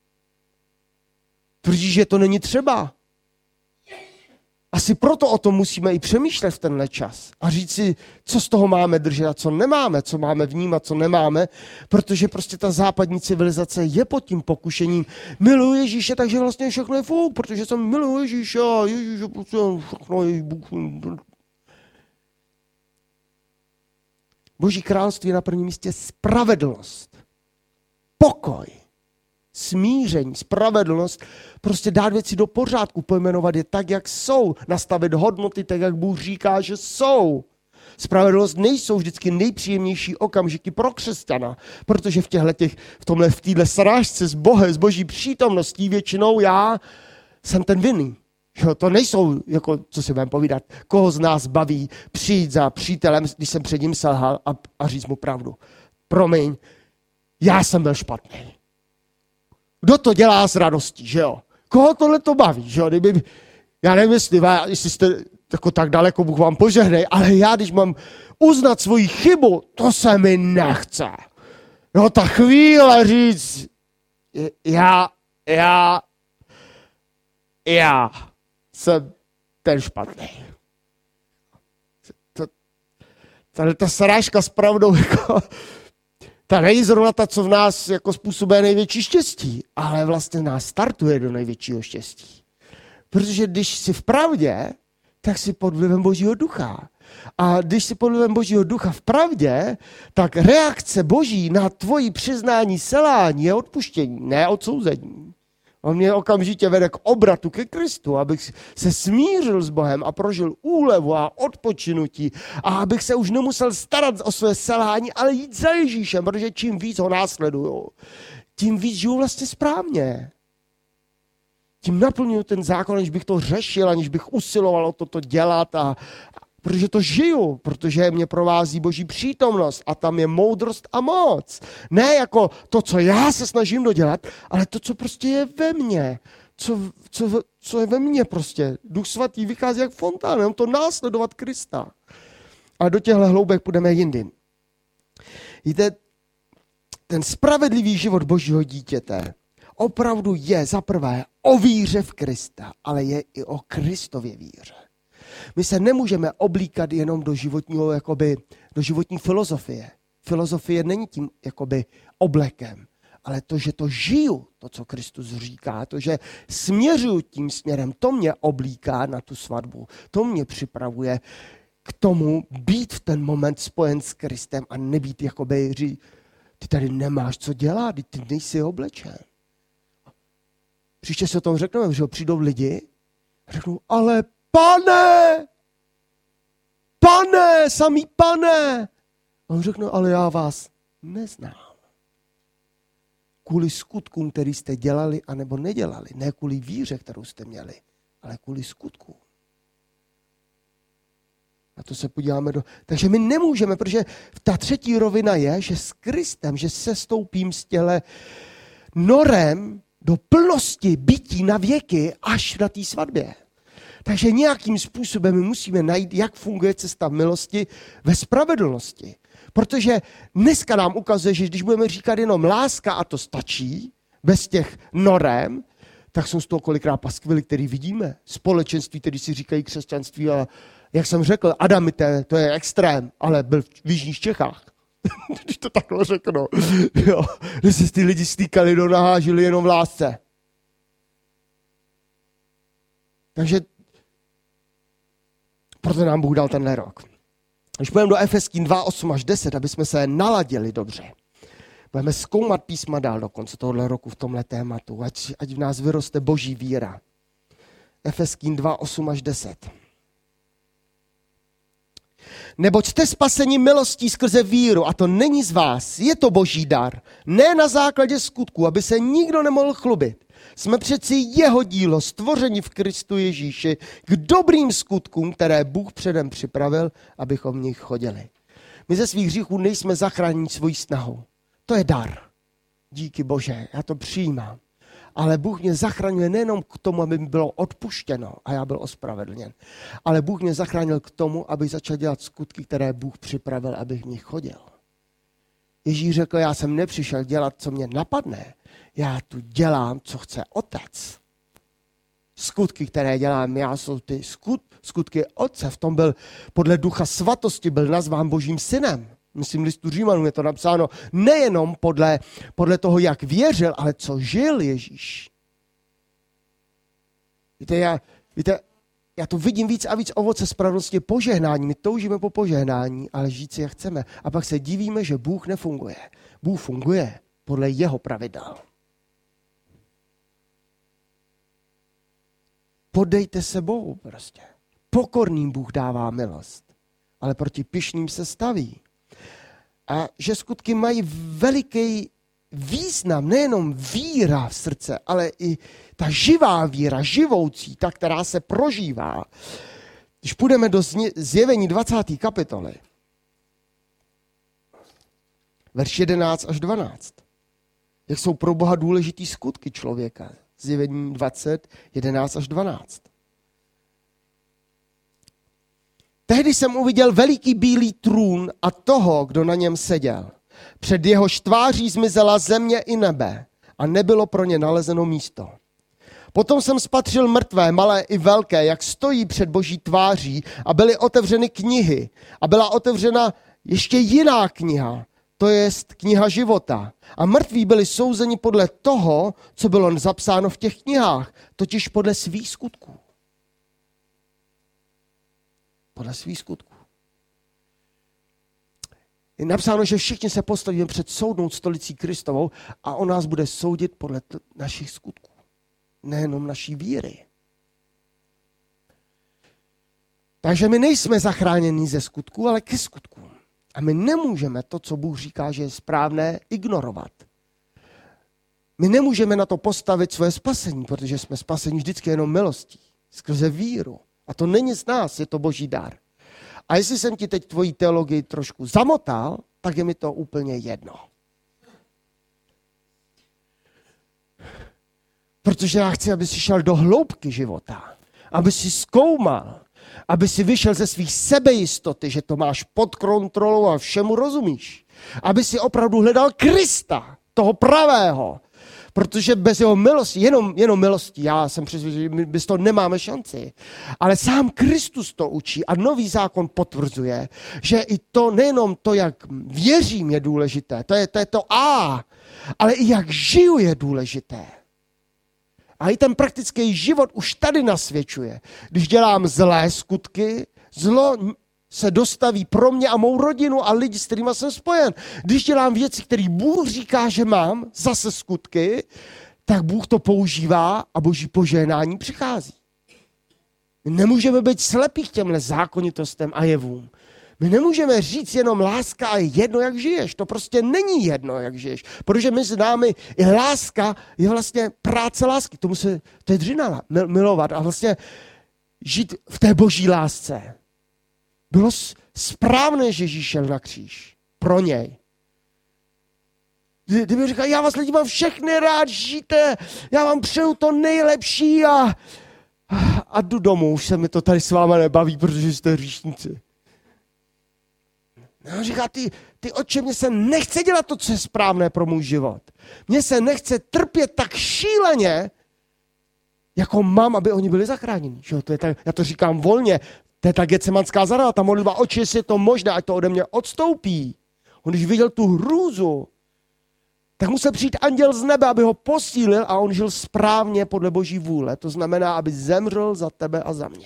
A: Tvrdí, že to není třeba. Asi proto o tom musíme i přemýšlet v tenhle čas. A říct si, co z toho máme držet a co nemáme, co máme vnímat, co nemáme, protože prostě ta západní civilizace je pod tím pokušením. Miluji Ježíše, takže vlastně všechno je fuk, protože jsem miluji Ježíše a Ježíše prostě všechno je Bůh. Boží království je na prvním místě spravedlnost, pokoj, smíření, spravedlnost, prostě dát věci do pořádku, pojmenovat je tak, jak jsou, nastavit hodnoty tak, jak Bůh říká, že jsou. Spravedlnost nejsou vždycky nejpříjemnější okamžiky pro křesťana, protože v těchto těch, v tomhle, v téhle srážce s Bohem, s Boží přítomností většinou já jsem ten vinný. Jo, to nejsou, jako, co si budeme povídat, koho z nás baví přijít za přítelem, když jsem před ním selhal a, a říct mu pravdu. Promiň, já jsem byl špatný. Kdo to dělá s radostí, že jo? Koho tohle to baví, že jo? Kdyby, já nevím, jestli, jestli jste jako tak daleko, Bůh vám požehnej, ale já, když mám uznat svoji chybu, to se mi nechce. No ta chvíle říct, já, já, já jsem ten špatný. To, tady ta srážka s pravdou, jako, ta není zrovna ta, co v nás jako způsobuje největší štěstí, ale vlastně nás startuje do největšího štěstí. Protože když jsi v pravdě, tak jsi pod vlivem Božího ducha. A když jsi pod vlivem Božího ducha v pravdě, tak reakce Boží na tvoji přiznání selhání je odpuštění, ne odsouzení. On mě okamžitě vede k obratu ke Kristu, abych se smířil s Bohem a prožil úlevu a odpočinutí a abych se už nemusel starat o své selhání, ale jít za Ježíšem, protože čím víc ho následuju, tím víc žiju vlastně správně. Tím naplňuju ten zákon, aniž bych to řešil, aniž bych usiloval o toto dělat, a, a, protože to žiju, protože mě provází Boží přítomnost a tam je moudrost a moc. Ne jako to, co já se snažím dodělat, ale to, co prostě je ve mně. Co, co, co je ve mně prostě. Duch Svatý vychází jak fontán, jenom to následovat Krista. Ale do těchto hloubek půjdeme jindy. Víte, ten spravedlivý život Božího dítěte opravdu je za prvé o víře v Krista, ale je i o Kristově víře. My se nemůžeme oblíkat jenom do životního, jakoby, do životní filozofie. Filozofie není tím jakoby oblekem, ale to, že to žiju, to, co Kristus říká, to, že směřuju tím směrem, to mě oblíká na tu svatbu. To mě připravuje k tomu být v ten moment spojen s Kristem a nebýt jakoby, ty tady nemáš co dělat, ty nejsi oblečen. Příště se o tom řekneme, že přijdou lidi a řeknou, ale pane, pane, samý pane. A on řekne, ale já vás neznám. Kvůli skutkům, který jste dělali anebo nedělali. Ne kvůli víře, kterou jste měli, ale kvůli skutkům. A to se podíváme do... Takže my nemůžeme, protože ta třetí rovina je, že s Kristem, že se stoupím z těle norem do plnosti bytí na věky až na té svatbě. Takže nějakým způsobem my musíme najít, jak funguje cesta milosti ve spravedlnosti. Protože dneska nám ukazuje, že když budeme říkat jenom láska a to stačí, bez těch norem, tak jsou z toho kolikrát paskvily, který vidíme. Společenství, který si říkají křesťanství a jak jsem řekl, Adamité, to je extrém, ale byl v jižních Čechách. Když to takhle řeknu. Jo. Když se ty lidi stýkali do nahá, žili jenom v lásce. Takže proto nám Bůh dal tenhle rok. Když půjdeme do Efeským dva, osm až deset, aby jsme se naladili dobře. Budeme zkoumat písma dál do konce tohohle roku v tomhle tématu, ať, ať v nás vyroste boží víra. Efeským dva, osm až deset. Neboť jste spaseni milostí skrze víru, a to není z vás, je to boží dar, ne na základě skutku, aby se nikdo nemohl chlubit. Jsme přeci jeho dílo, stvoření v Kristu Ježíši, k dobrým skutkům, které Bůh předem připravil, abychom v nich chodili. My ze svých hříchů nejsme zachráněni svojí snahou. To je dar. Díky Bože, já to přijímám. Ale Bůh mě zachraňuje nejenom k tomu, aby mi bylo odpuštěno a já byl ospravedlněn, ale Bůh mě zachránil k tomu, aby začal dělat skutky, které Bůh připravil, abych v nich chodil. Ježíš řekl, já jsem nepřišel dělat, co mě napadne, já tu dělám, co chce Otec. Skutky, které dělám já, jsou ty skut, skutky Otce. V tom byl, podle Ducha Svatosti, byl nazván Božím synem. Myslím, listu Římanům je to napsáno nejenom podle, podle toho, jak věřil, ale co žil Ježíš. Víte, já, víte, já to vidím víc a víc ovoce spravedlnosti požehnání. My toužíme po požehnání, ale žít si jak chceme. A pak se divíme, že Bůh nefunguje. Bůh funguje podle jeho pravidel. Podejte se Bohu prostě. Pokorným Bůh dává milost, ale proti pyšným se staví. A že skutky mají veliký význam, nejenom víra v srdce, ale i ta živá víra, živoucí, ta, která se prožívá. Když půjdeme do Zjevení dvacáté kapitoly, verš jedenáct až dvanáct, jak jsou pro Boha důležitý skutky člověka. Zjevení dvacet, jedenáct až dvanáct. Tehdy jsem uviděl veliký bílý trůn a toho, kdo na něm seděl. Před jehož tváří zmizela země i nebe a nebylo pro ně nalezeno místo. Potom jsem spatřil mrtvé, malé i velké, jak stojí před Boží tváří a byly otevřeny knihy. A byla otevřena ještě jiná kniha, to jest kniha života. A mrtví byli souzeni podle toho, co bylo zapsáno v těch knihách, totiž podle svých skutků. Podle svých skutků. Je napsáno, že všichni se postavíme před soudnou stolicí Kristovou a on nás bude soudit podle t- našich skutků. Nejenom naší víry. Takže my nejsme zachráněni ze skutků, ale ke skutkům. A my nemůžeme to, co Bůh říká, že je správné, ignorovat. My nemůžeme na to postavit svoje spasení, protože jsme spaseni vždycky jenom milostí, skrze víru. A to není z nás, je to Boží dar. A jestli jsem ti teď tvoji teologii trošku zamotal, tak je mi to úplně jedno. Protože já chci, aby jsi šel do hloubky života. Aby si zkoumal. Aby si vyšel ze svých sebejistoty, že to máš pod kontrolou a všemu rozumíš. Aby si opravdu hledal Krista, toho pravého. Protože bez jeho milosti, jenom, jenom milosti, já jsem přesvědčen, že my bez toho nemáme šanci. Ale sám Kristus to učí a nový zákon potvrzuje, že i to, nejenom to, jak věřím, je důležité, to je to, je to A, ale i jak žiju je důležité. A i ten praktický život už tady nasvědčuje. Když dělám zlé skutky, zlo se dostaví pro mě a mou rodinu a lidi, s kterými jsem spojen. Když dělám věci, které Bůh říká, že mám, zase skutky, tak Bůh to používá a Boží požehnání přichází. My nemůžeme být slepí k těmhle zákonitostem a jevům. My nemůžeme říct jenom láska a je jedno, jak žiješ. To prostě není jedno, jak žiješ. Protože mezi námi i láska je vlastně práce lásky. Tomu se, to je dřina, milovat a vlastně žít v té boží lásce. Bylo správné, že Ježíš šel na kříž. Pro něj. Kdyby říkal, já vás lidi mám všechny rád, žijte, já vám přeju to nejlepší a, a jdu domů, už se mi to tady s váma nebaví, protože jste hříšníci. No, říká, ty, ty oče, mně se nechce dělat to, co je správné pro můj život. Mně se nechce trpět tak šíleně, jako mám, aby oni byli zachráněni. Že? To je tak, já to říkám volně, to je ta Getsemanská zahrada, ta modlitba, oči, jestli je to možné, ať to ode mě odstoupí. On když viděl tu hrůzu, tak musel přijít anděl z nebe, aby ho posílil a on žil správně podle boží vůle. To znamená, aby zemřel za tebe a za mě.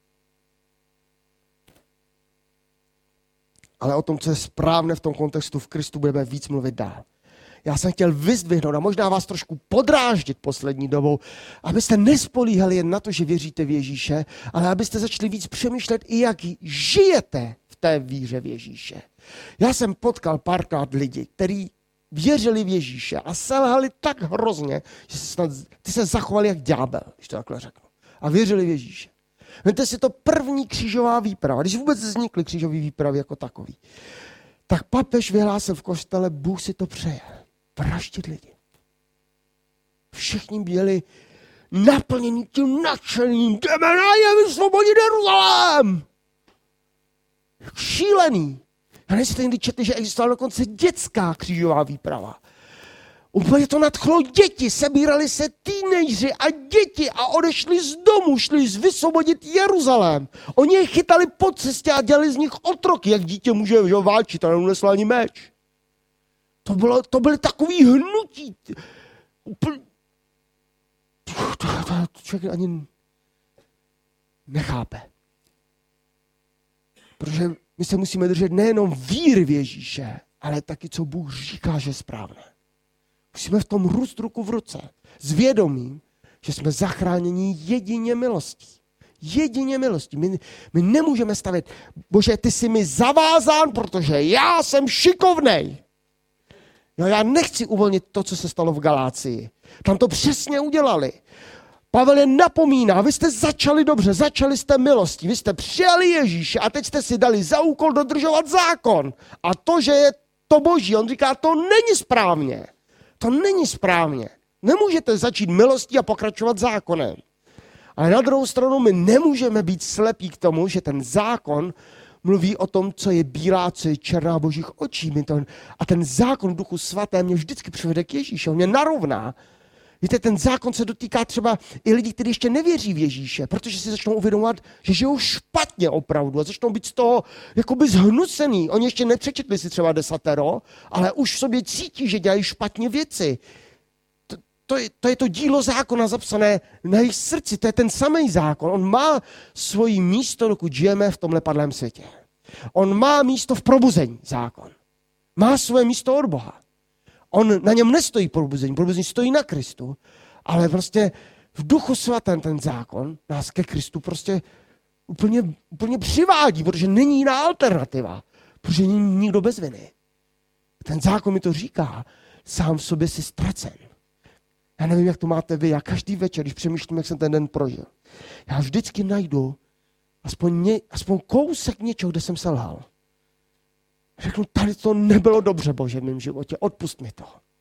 A: Ale o tom, co je správné v tom kontextu v Kristu, budeme víc mluvit dál. Já jsem chtěl vyzdvihnout a možná vás trošku podráždit poslední dobou, abyste nespolíhali jen na to, že věříte v Ježíše, ale abyste začali víc přemýšlet i jak žijete v té víře v Ježíše. Já jsem potkal párkrát lidi, kteří věřili v Ježíše a selhali tak hrozně, že se snad, ty se zachovali jak ďábel, když to takhle řeknu. A věřili v Ježíše. Víte si to první křížová výprava, když vůbec vznikly křížové výpravy jako takový, tak papež vyhlásil v kostele, Bůh si to přeje. Vraždit lidi. Všichni byli naplněni tím nadšením. Jdeme na je vysvobodit Jeruzalém! Šílený. Já nejste někdy četli, že existovala dokonce dětská křížová výprava. Úplně to nadchlo děti, sebírali se teenageři a děti a odešli z domu, šli vysvobodit Jeruzalém. Oni je chytali po cestě a dělali z nich otroky, jak dítě může že, válčit a neunesl ani meč. To, bylo, to byly takový hnutí. Úplně... To, to, to člověk ani nechápe. Protože my se musíme držet nejenom víry v Ježíše, ale taky, co Bůh říká, že je správné. Musíme v tom růst ruku v ruce. S vědomím, že jsme zachráněni jedině milostí. Jedině milostí. My, my nemůžeme stavět, Bože, ty jsi mi zavázán, protože já jsem šikovnej. No, já nechci uvolnit to, co se stalo v Galácii. Tam to přesně udělali. Pavel je napomíná, vy jste začali dobře, začali jste milostí, vy jste přijali Ježíše a teď jste si dali za úkol dodržovat zákon. A to, že je to boží, on říká, to není správně. To není správně. Nemůžete začít milostí a pokračovat zákonem. Ale na druhou stranu my nemůžeme být slepí k tomu, že ten zákon mluví o tom, co je bílá, co je černá božích očí. A ten zákon v Duchu Svatém mě vždycky přivede k Ježíši, on mě narovná. Víte, ten zákon se dotýká třeba i lidí, kteří ještě nevěří v Ježíše, protože si začnou uvědomovat, že žijou špatně opravdu a začnou být z toho jakoby zhnucený. Oni ještě nepřečetli si třeba desatero, ale už v sobě cítí, že dělají špatně věci. To, to, je, to je to dílo zákona zapsané na jejich srdci, to je ten samý zákon. On má svoje místo, dokud žijeme v tomhle padlém světě. On má místo v probuzení, zákon. Má svoje místo od Boha. On na něm nestojí probuzení, probuzení stojí na Kristu, ale prostě v Duchu Svatém ten zákon nás ke Kristu prostě úplně, úplně přivádí, protože není jiná alternativa, protože není nikdo bez viny. Ten zákon mi to říká, sám v sobě jsi ztracen. Já nevím, jak to máte vy, já každý večer, když přemýšlím, jak jsem ten den prožil, já vždycky najdu aspoň, ně, aspoň kousek něčeho, kde jsem selhal. Řeknu, tady to nebylo dobře, Bože, v mém životě, odpust mi to.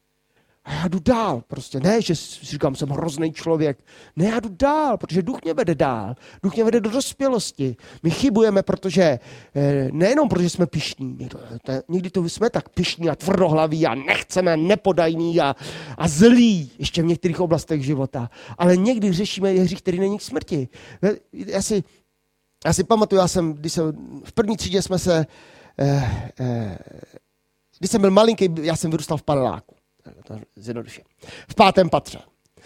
A: A já jdu dál, prostě ne, že říkám, jsem hrozný člověk. Ne, já jdu dál, protože duch mě vede dál. Duch mě vede do dospělosti. My chybujeme, protože, nejenom protože jsme pyšní, někdy to jsme tak pyšní a tvrdohlaví a nechceme, nepodajní a, a zlí, ještě v některých oblastech života. Ale někdy řešíme hřích, který není k smrti. Já si, já si pamatuju, já jsem, když jsem, v první třídě jsme se, eh, eh, když jsem byl malinký, já jsem vyrůstal v paneláku. Zjednoduším. V pátém patře.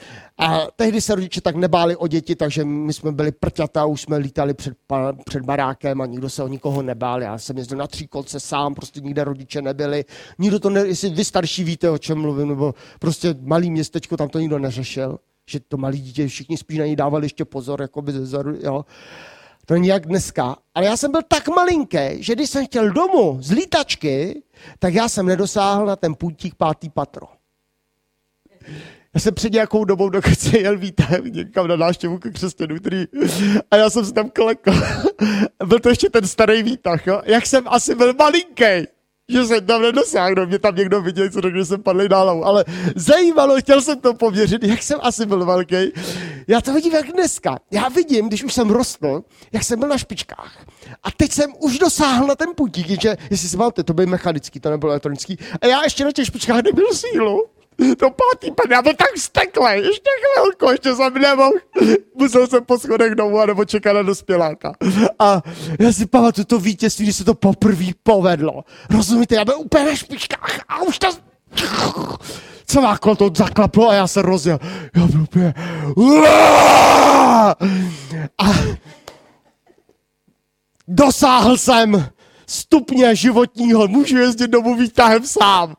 A: A tehdy se rodiče tak nebáli o děti, takže my jsme byli prťata, už jsme lítali před, před barákem a nikdo se o nikoho nebál. Já jsem jezdil na tříkolce sám, prostě nikde rodiče nebyli. Nikdo to ne, jestli vy starší víte, o čem mluvím, nebo prostě malý městečko, tam to nikdo neřešil, že to malý dítě, všichni spíš na ní dávali ještě pozor, jako by zezoru, jo. To není jak dneska. Ale já jsem byl tak malinký, že když jsem chtěl domů z lítačky, tak já jsem nedosáhl na ten půtík pátý patro. Já jsem před nějakou dobou dokonce jel výtahem někam na návštěvu ke křesťanů, který... A já jsem se tam klekl. Byl to ještě ten starý výtah, jo? Jak jsem asi byl malinký, že jsem tam nedosáhl. Mě tam někdo viděl, co řekl, že jsem padl na hlavu. Ale zajímalo, chtěl jsem to poměřit, jak jsem asi byl velký. Já to vidím jak dneska. Já vidím, když už jsem rostl, jak jsem byl na špičkách. A teď jsem už dosáhl na ten půtík, že, jestli si máte, to byl mechanický, to nebylo elektronický. A já ještě na těch špičkách nebyl sílu. To pátý pan, já byl tak vzteklej, ještě chvilku, ještě jsem nemohl. Musel jsem po schodech domů, nebo čekat na dospěláka. A já si pamatuju to vítězství, když se to poprvé povedlo. Rozumíte, já byl úplně na špičkách a už to... Celá kolo to zaklaplo a já se rozjel. Já byl úplně... A dosáhl jsem stupně životního, můžu jezdit domů výtahem sám.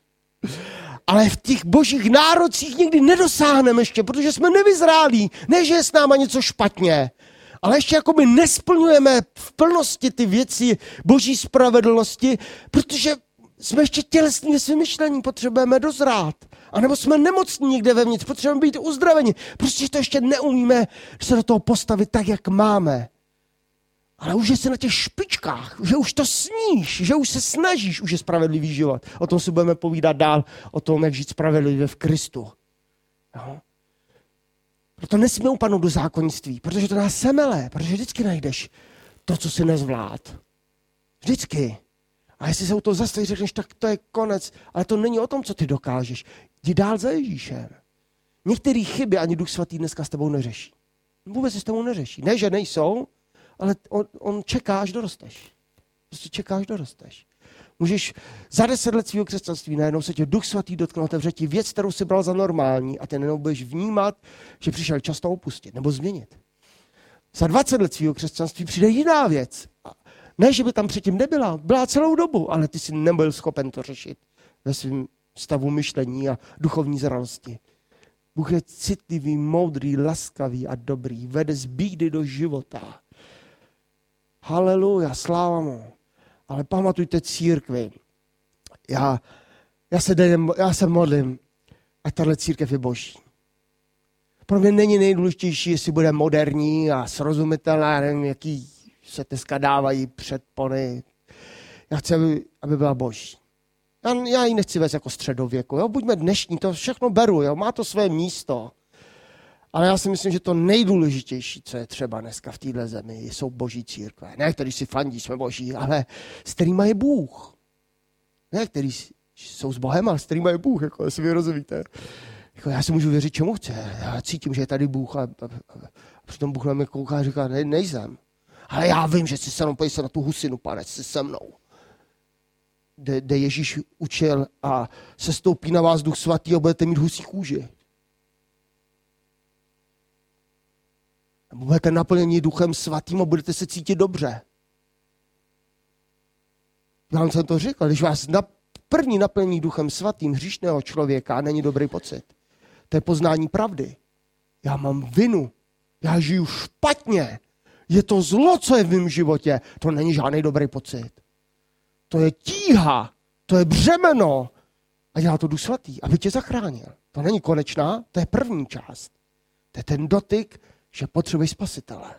A: Ale v těch božích nárocích nikdy nedosáhneme ještě, protože jsme nevyzrálí. Ne, že je s náma něco špatně, ale ještě jakoby nesplňujeme v plnosti ty věci boží spravedlnosti, protože jsme ještě tělesní ve svém myšlení, potřebujeme dozrát. A nebo jsme nemocní někde vevnitř, potřebujeme být uzdraveni. Prostě to ještě neumíme se do toho postavit tak, jak máme. Ale už jsi na těch špičkách, že už to sníš, že už se snažíš, už je spravedlivý život. O tom si budeme povídat dál, o tom, jak žít spravedlivě v Kristu. Jo? Proto nesmíme upadnout do zákonnictví, protože to nás semele, protože vždycky najdeš to, co si nezvlád. Vždycky. A jestli se u toho zastavíš, řekneš, tak to je konec. Ale to není o tom, co ty dokážeš. Jdi dál za Ježíšem. Některé chyby ani Duch Svatý dneska s tebou neřeší. Vůbec se s tebou neřeší. Ne, že nejsou, ale on, on čeká, až dorosteš. Prostě čeká, až dorosteš. Můžeš za deset let svého křesťanství najednou se tě Duch Svatý dotknout, otevře ti věc, kterou jsi bral za normální a ty najednou budeš vnímat, že přišel čas to opustit nebo změnit. Za dvacet let svého křesťanství přijde jiná věc. Ne, že by tam předtím nebyla, byla celou dobu, ale ty jsi nebyl schopen to řešit ve svém stavu myšlení a duchovní zralosti. Bůh je citlivý, moudrý, laskavý a dobrý, vede z bídy do života. Haleluja, sláva mu. Ale pamatujte církvi. Já, já, se, dajem, já se modlím, ať tahle církev je boží. Pro mě není nejdůležitější, jestli bude moderní a srozumitelná, nevím, jaký se dneska dávají předpony. Já chci, aby, aby byla boží. Já, já ji nechci vést jako středověku. Jo? Buďme dnešní, to všechno beru, jo? Má to své místo. Ale já si myslím, že to nejdůležitější, co je třeba dneska v téhle zemi, jsou boží církve. Ne, který si fandí, jsme boží, ale s kterýma je Bůh. Ne, který jsou s Bohem, ale s kterýma je Bůh, jako, jestli vy rozumíte. Jako, já si můžu věřit, čemu chce. Já cítím, že je tady Bůh a, a, a, a přitom Bůh na mě kouká a říká, ne, nejsem. Ale já vím, že jsi se mnou, pojď se na tu husinu, pane, jsi se mnou. Kde, kde Ježíš učil a se stoupí na vás Duch Svatý a budete mít husí kůži. Budete naplněni Duchem Svatým a budete se cítit dobře. Já vám jsem to řekl, když vás na první naplnění Duchem Svatým hříšného člověka není dobrý pocit. To je poznání pravdy. Já mám vinu. Já žiju špatně. Je to zlo, co je v mém životě. To není žádný dobrý pocit. To je tíha. To je břemeno. A dělá to Duch Svatý, aby tě zachránil. To není konečná, to je první část. To je ten dotyk, že potřebuješ spasitele.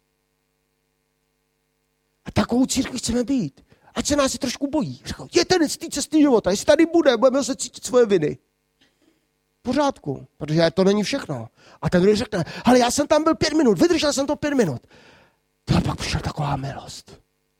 A: A takovou církví chceme být. Ať se nás je trošku bojí. Řekl, je ten z té cesty života, jestli tady bude, budeme se cítit svoje viny. V pořádku, protože to není všechno. A ten druhý řekne, ale já jsem tam byl pět minut, vydržel jsem to pět minut. A pak přišla taková milost.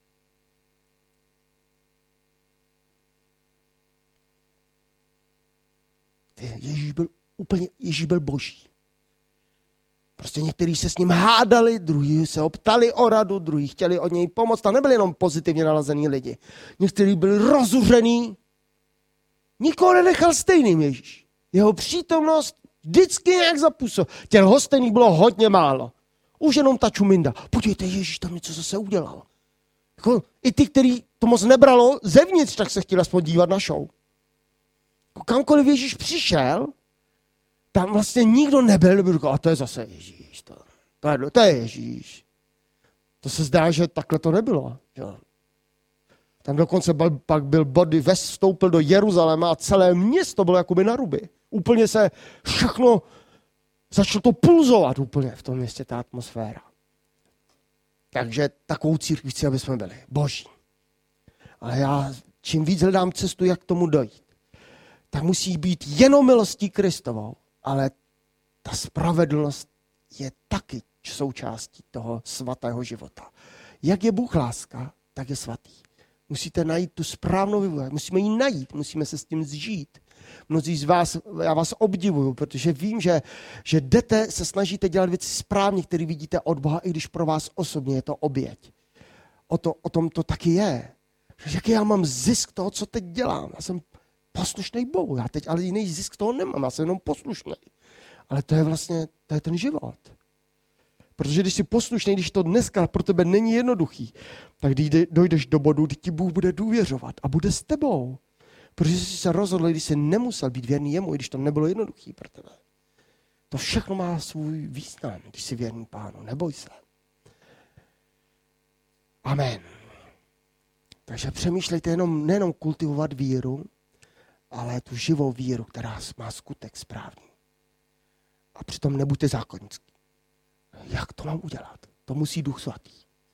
A: Ježíš byl úplně, Ježíš byl boží. Prostě někteří se s ním hádali, druhý se optali o radu, druhý chtěli od něj pomoct. Tam nebyli jenom pozitivně nalazení lidi. Někteří byli rozuřený. Nikoho nenechal stejným Ježíš. Jeho přítomnost vždycky nějak zapůsobil. Těch hostených bylo hodně málo. Už jenom ta čuminda. Podívejte, Ježíš tam něco zase udělal. Jako, i ty, který to moc nebralo zevnitř, tak se chtěli aspoň dívat na show. Jako, kamkoliv Ježíš přišel, tam vlastně nikdo nebyl, kdo říkal, a to je zase Ježíš. To, to, je, to je Ježíš. To se zdá, že takhle to nebylo. Jo. Tam dokonce byl, pak byl body, vstoupil do Jeruzaléma a celé město bylo jakoby na ruby. Úplně se všechno, začalo to pulzovat úplně v tom městě, ta atmosféra. Takže takovou církví chci, aby jsme byli. Boží. Ale já čím víc hledám cestu, jak k tomu dojít, tak musí být jenom milostí Kristovou, ale ta spravedlnost je taky součástí toho svatého života. Jak je Bůh láska, tak je svatý. Musíte najít tu správnou vývoj. Musíme ji najít, musíme se s tím zžít. Mnozí z vás, já vás obdivuju, protože vím, že, že jdete, se snažíte dělat věci správně, které vidíte od Boha, i když pro vás osobně je to oběť. O, to, o tom to taky je. Jaký já mám zisk toho, co teď dělám? Já jsem poslušnej Bohu, já teď ale jiný zisk toho nemám, já jsem jenom poslušnej. Ale to je vlastně, to je ten život. Protože když jsi poslušný, když to dneska pro tebe není jednoduchý, tak když dojdeš do bodu, kdy ti Bůh bude důvěřovat a bude s tebou. Protože jsi se rozhodl, když jsi nemusel být věrný jemu, i když to nebylo jednoduchý pro tebe. To všechno má svůj význam, když jsi věrný Pánu. Neboj se. Amen. Takže přemýšlejte jenom, nejenom kultivovat víru, ale tu živou víru, která má skutek správný. A přitom nebuďte zákonnický. Jak to mám udělat? To musí Duch Svatý.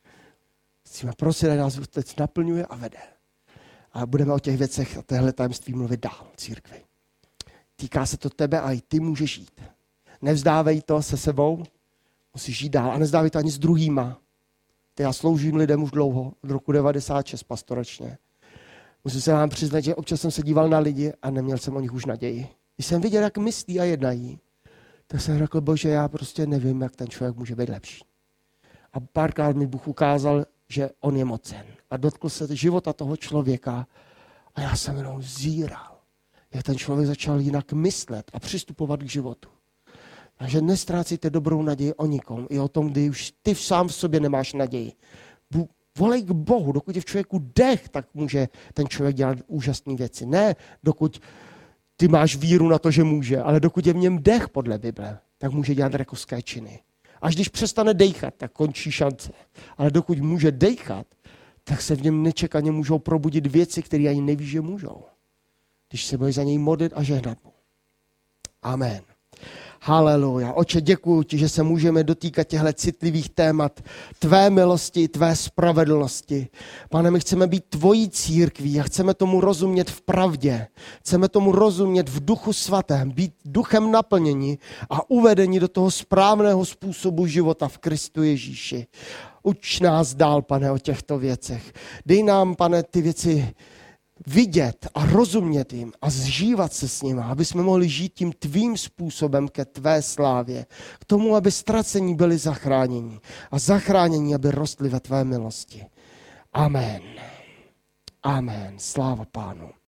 A: Chceme prosit, ať nás teď naplňuje a vede. A budeme o těch věcech a téhle tajemství mluvit dál v církvi. Týká se to tebe a i ty můžeš žít. Nevzdávej to se sebou, musíš žít dál a nevzdávej to ani s druhýma. Ty já sloužím lidem už dlouho, od roku devadesát šest pastoračně. Musím se vám přiznat, že občas jsem se díval na lidi a neměl jsem o nich už naději. Když jsem viděl, jak myslí a jednají, tak jsem řekl, Bože, já prostě nevím, jak ten člověk může být lepší. A párkrát mi Bůh ukázal, že on je mocen. A dotkl se života toho člověka a já jsem jenom zíral, jak ten člověk začal jinak myslet a přistupovat k životu. Takže nestrácejte dobrou naději o nikom, i o tom, kdy už ty sám v sobě nemáš naději. Volej k Bohu, dokud je v člověku dech, tak může ten člověk dělat úžasné věci. Ne, dokud ty máš víru na to, že může, ale dokud je v něm dech podle Bible, tak může dělat rakovské činy. Až když přestane dejchat, tak končí šance. Ale dokud může dejchat, tak se v něm nečekaně můžou probudit věci, které ani neví, že můžou. Když se budeš za něj modlit a žehnat mu. Amen. Haleluja. Oče, děkuju ti, že se můžeme dotýkat těchto citlivých témat tvé milosti, tvé spravedlnosti. Pane, my chceme být tvojí církví a chceme tomu rozumět v pravdě. Chceme tomu rozumět v duchu svatém, být duchem naplnění a uvedení do toho správného způsobu života v Kristu Ježíši. Uč nás dál, Pane, o těchto věcech. Dej nám, Pane, ty věci vidět a rozumět jim a zžívat se s nimi, aby jsme mohli žít tím tvým způsobem ke tvé slávě. K tomu, aby ztracení byli zachráněni a zachránění, aby rostli ve tvé milosti. Amen. Amen. Sláva Pánu.